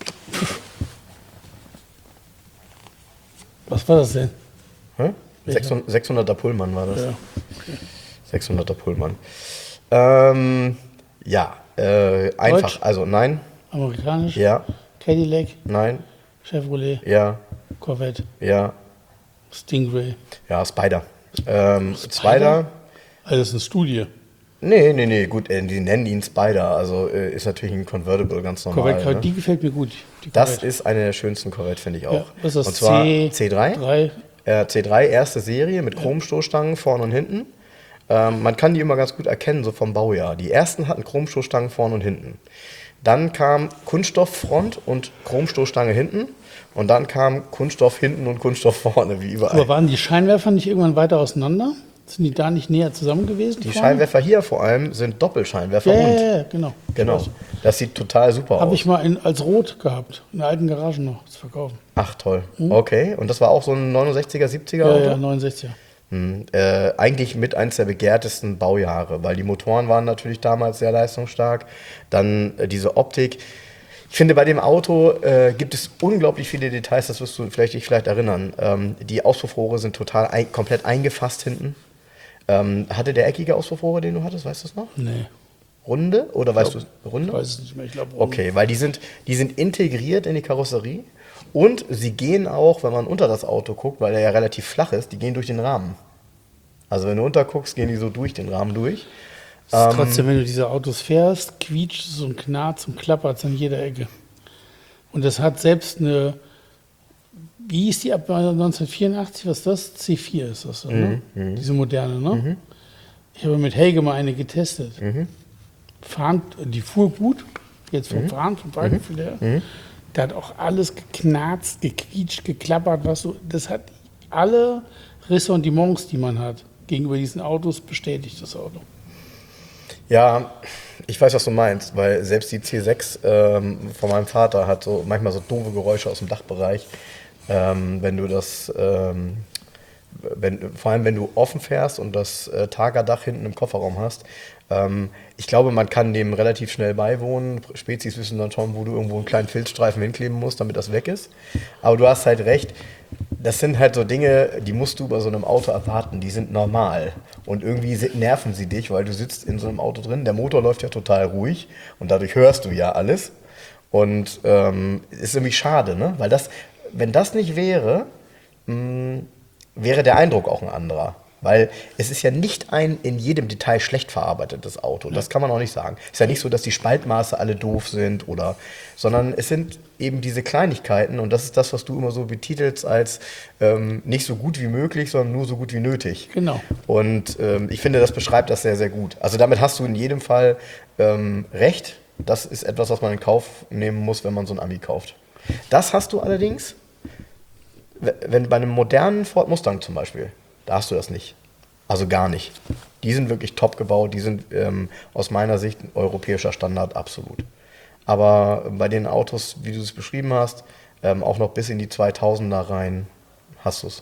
Was war das denn? Hä? 600er Pullman war das. Ja. 600er Pullman. Ja, einfach. Deutsch? Also nein, Amerikanisch? ja, Cadillac, nein, Chevrolet, ja, Corvette, ja, Stingray. ja, Spider. Spider? Also das ist eine Studie. Nee, gut, die nennen ihn Spider, also ist natürlich ein Convertible, ganz normal. Corvette, Ne? die gefällt mir gut. Die Das Corvette. ist eine der schönsten Corvette, finde ich auch. Ja, was ist das? Und zwar C3? C3. C3, erste Serie mit Chromstoßstangen vorne und hinten. Man kann die immer ganz gut erkennen, so vom Baujahr. Die ersten hatten Chromstoßstangen vorne und hinten. Dann kam Kunststofffront und Chromstoßstange hinten. Und dann kam Kunststoff hinten und Kunststoff vorne, wie überall. Aber waren die Scheinwerfer nicht irgendwann weiter auseinander? Sind die da nicht näher zusammen gewesen? Die Scheinwerfer hier vor allem sind Doppelscheinwerfer. Ja, genau. Genau. Das sieht total super aus. Habe ich mal als Rot gehabt, in der alten Garage noch zu verkaufen. Ach, toll. Okay. Und das war auch so ein 69er, 70er Auto? Ja, 69er. Eigentlich mit eins der begehrtesten Baujahre, weil die Motoren waren natürlich damals sehr leistungsstark. Dann diese Optik. Ich finde, bei dem Auto gibt es unglaublich viele Details, das wirst du dich vielleicht erinnern. Die Auspuffrohre sind komplett eingefasst hinten. Hatte der eckige Auspuffrohre, den du hattest, weißt du es noch? Nee. Runde? Oder weißt du Runde? Ich weiß es nicht mehr, ich glaube Runde. Okay, weil die sind integriert in die Karosserie und sie gehen auch, wenn man unter das Auto guckt, weil er ja relativ flach ist, die gehen durch den Rahmen. Also wenn du unterguckst, gehen die so durch den Rahmen durch. Trotzdem, wenn du diese Autos fährst, quietscht es und knarzt und klappert an jeder Ecke. Und das hat selbst eine, wie hieß die ab 1984, was ist das? C4 ist das, ne? Diese moderne, ne? Ich habe mit Helge mal eine getestet. Fahren, die fuhr gut, jetzt vom Fahren, vom Fahrgefühl her. Der hat auch alles geknarzt, gequietscht, geklappert, das hat alle Ressentiments, die man hat, gegenüber diesen Autos bestätigt, das Auto. Ja, ich weiß, was du meinst, weil selbst die C6 von meinem Vater hat so manchmal so doofe Geräusche aus dem Dachbereich, wenn du das, vor allem wenn du offen fährst und das Targa-Dach hinten im Kofferraum hast. Ich glaube, man kann dem relativ schnell beiwohnen. Spezies wissen dann schon, wo du irgendwo einen kleinen Filzstreifen hinkleben musst, damit das weg ist. Aber du hast halt recht, das sind halt so Dinge, die musst du bei so einem Auto erwarten, die sind normal. Und irgendwie nerven sie dich, weil du sitzt in so einem Auto drin, der Motor läuft ja total ruhig und dadurch hörst du ja alles. Und ist irgendwie schade, ne? Weil wenn das nicht wäre, wäre der Eindruck auch ein anderer. Weil es ist ja nicht ein in jedem Detail schlecht verarbeitetes Auto. Das kann man auch nicht sagen. Es ist ja nicht so, dass die Spaltmaße alle doof sind, sondern es sind eben diese Kleinigkeiten und das ist das, was du immer so betitelst als nicht so gut wie möglich, sondern nur so gut wie nötig. Genau. Und ich finde, das beschreibt das sehr, sehr gut. Also damit hast du in jedem Fall recht. Das ist etwas, was man in Kauf nehmen muss, wenn man so ein Ami kauft. Das hast du allerdings, wenn bei einem modernen Ford Mustang zum Beispiel, da hast du das nicht. Also gar nicht. Die sind wirklich top gebaut, die sind aus meiner Sicht ein europäischer Standard, absolut. Aber bei den Autos, wie du es beschrieben hast, auch noch bis in die 2000er rein, hast du es.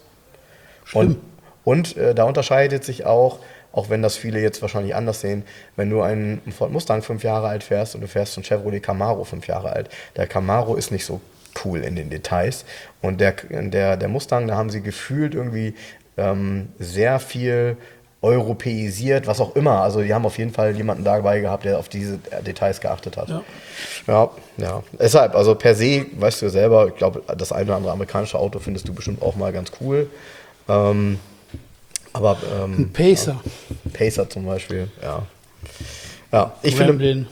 Und da unterscheidet sich auch wenn das viele jetzt wahrscheinlich anders sehen, wenn du einen Ford Mustang 5 Jahre alt fährst und du fährst einen Chevrolet Camaro 5 Jahre alt, der Camaro ist nicht so cool in den Details. Und der Mustang, da haben sie gefühlt irgendwie sehr viel europäisiert, was auch immer. Also die haben auf jeden Fall jemanden dabei gehabt, der auf diese Details geachtet hat. Ja. Deshalb, also per se, weißt du selber, ich glaube, das eine oder andere amerikanische Auto findest du bestimmt auch mal ganz cool. Ein Pacer. Ja, Pacer zum Beispiel, ja. Ja, ich finde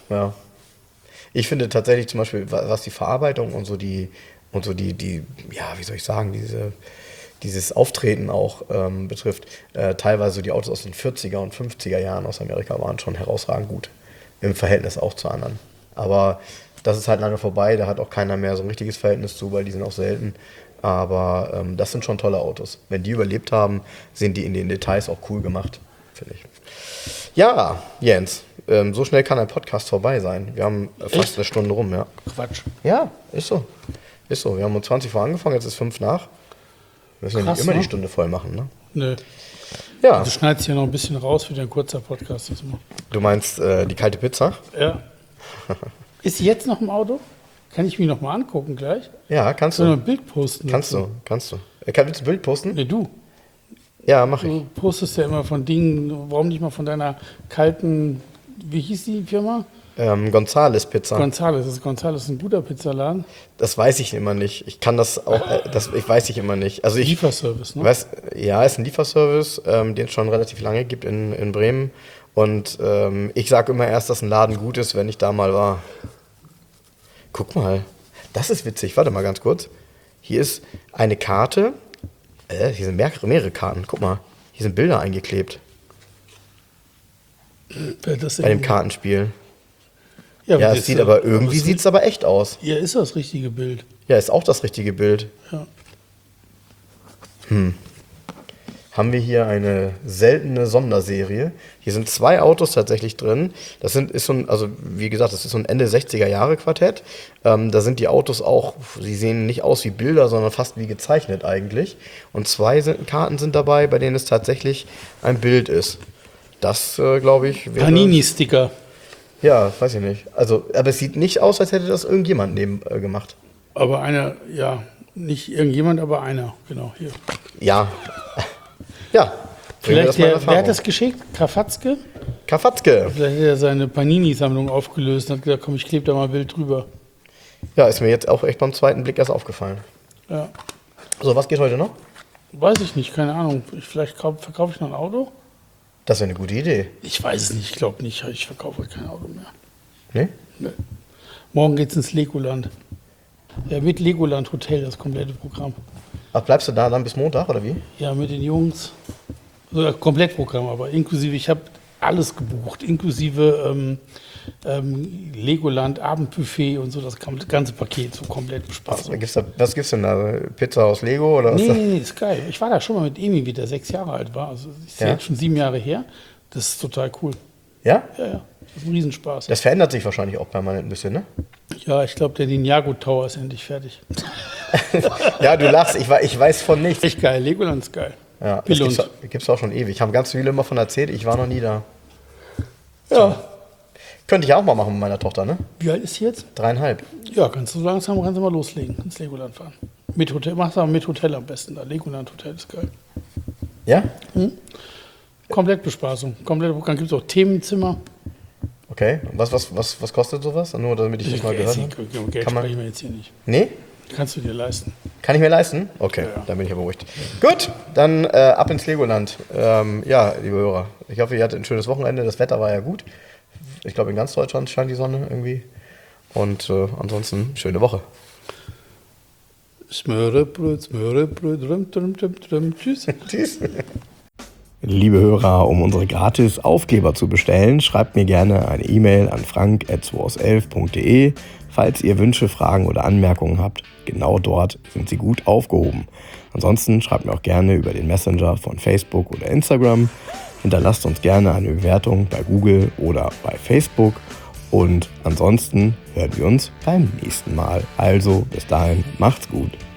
tatsächlich zum Beispiel, was die Verarbeitung und so die, ja, wie soll ich sagen, dieses Auftreten auch betrifft, teilweise die Autos aus den 40er und 50er Jahren aus Amerika waren schon herausragend gut. Im Verhältnis auch zu anderen. Aber das ist halt lange vorbei, da hat auch keiner mehr so ein richtiges Verhältnis zu, weil die sind auch selten. Aber das sind schon tolle Autos. Wenn die überlebt haben, sind die in den Details auch cool gemacht, finde ich. Ja, Jens, so schnell kann ein Podcast vorbei sein. Wir haben fast eine Stunde rum, ja. Quatsch. Ja, ist so. Wir haben um 20 vor angefangen, jetzt ist 5 nach. Wir müssen ja nicht immer die Stunde voll machen, ne? Nö. Ja. Du schneidest hier noch ein bisschen raus für den kurzer Podcast. Du meinst die kalte Pizza? Ja. Ist sie jetzt noch im Auto? Kann ich mich noch mal angucken gleich? Ja, kannst du. Soll ich ein Bild posten? Kannst du. Willst du ein Bild posten? Nee, du. Ja, mach ich. Du postest ja immer von Dingen, warum nicht mal von deiner kalten, wie hieß die Firma? Gonzales Pizza. Gonzales. Ist Gonzales ein guter Pizzaladen? Das weiß ich immer nicht. Ich kann das auch, ich weiß ich immer nicht. Also Lieferservice, ne? Ist ein Lieferservice, den es schon relativ lange gibt in Bremen. Und ich sage immer erst, dass ein Laden gut ist, wenn ich da mal war. Guck mal, das ist witzig. Warte mal ganz kurz. Hier ist eine Karte. Hier sind mehrere Karten. Guck mal, hier sind Bilder eingeklebt. Das bei dem Kartenspiel. Ja, Ja, es sieht aber irgendwie sieht es aber echt aus. Ja, ist das richtige Bild. Ja, ist auch das richtige Bild. Ja. Haben wir hier eine seltene Sonderserie. Hier sind 2 Autos tatsächlich drin. Ist so ein, also wie gesagt, das ist so ein Ende 60er Jahre Quartett. Da sind die Autos auch, sie sehen nicht aus wie Bilder, sondern fast wie gezeichnet eigentlich. Und 2 Karten sind dabei, bei denen es tatsächlich ein Bild ist. Das, glaube ich, wäre... Panini-Sticker. Ja, weiß ich nicht. Also, aber es sieht nicht aus, als hätte das irgendjemand gemacht. Aber einer, ja, nicht irgendjemand, aber einer, genau, hier. Ja. Ja. Vielleicht wer hat das geschickt? Krafatzke? Kafatzke. Vielleicht hat er seine Panini-Sammlung aufgelöst und hat gesagt, komm, ich klebe da mal ein Bild drüber. Ja, ist mir jetzt auch echt beim zweiten Blick erst aufgefallen. Ja. So, was geht heute noch? Weiß ich nicht, keine Ahnung. Vielleicht verkaufe ich noch ein Auto? Das wäre eine gute Idee. Ich weiß es nicht, ich glaube nicht. Ich verkaufe kein Auto mehr. Nee? Nee. Morgen geht's ins Legoland. Ja, mit Legoland Hotel, das komplette Programm. Ach, bleibst du da dann bis Montag, oder wie? Ja, mit den Jungs. So, Komplettprogramm, aber inklusive, ich habe alles gebucht, inklusive Legoland, Abendbuffet und so, das ganze Paket, so komplett Spaß. Was gibt's denn da? Pizza aus Lego oder was? Nee, ist geil. Ich war da schon mal mit Emi, wie der 6 Jahre alt war. Also ist Ja? jetzt schon 7 Jahre her. Das ist total cool. Ja? Ja. Das ist ein Riesenspaß. Das verändert sich wahrscheinlich auch permanent ein bisschen, ne? Ja, ich glaube, der Ninjago Tower ist endlich fertig. Ja, du lachst, ich weiß von nichts. Echt geil, Legoland ist geil. Ja, das Billund. gibt's auch schon ewig. Haben ganz viele immer von erzählt, ich war noch nie da. Ja. Könnte ich auch mal machen mit meiner Tochter, ne? Wie alt ist sie jetzt? 3,5. Ja, kannst du mal loslegen, ins Legoland fahren. Mit Hotel, mach's aber mit Hotel am besten. Da Legoland Hotel ist geil. Ja? Komplettbespaßung. Dann gibt es auch Themenzimmer. Okay. Und was kostet sowas? Nur damit ich das mal gehört habe. Geld Kann man- sprechen wir jetzt hier nicht. Nee? Kannst du dir leisten. Kann ich mir leisten? Okay, Ja. dann bin ich ja beruhigt. Gut, dann ab ins Legoland. Ja, liebe Hörer, ich hoffe, ihr hattet ein schönes Wochenende. Das Wetter war ja gut. Ich glaube, in ganz Deutschland scheint die Sonne irgendwie. Und ansonsten, schöne Woche. Smörebröt, tschüss. Tschüss. Liebe Hörer, um unsere gratis Aufkleber zu bestellen, schreibt mir gerne eine E-Mail an frank@2aus11.de. Falls ihr Wünsche, Fragen oder Anmerkungen habt, genau dort sind sie gut aufgehoben. Ansonsten schreibt mir auch gerne über den Messenger von Facebook oder Instagram. Hinterlasst uns gerne eine Bewertung bei Google oder bei Facebook. Und ansonsten hören wir uns beim nächsten Mal. Also bis dahin, macht's gut.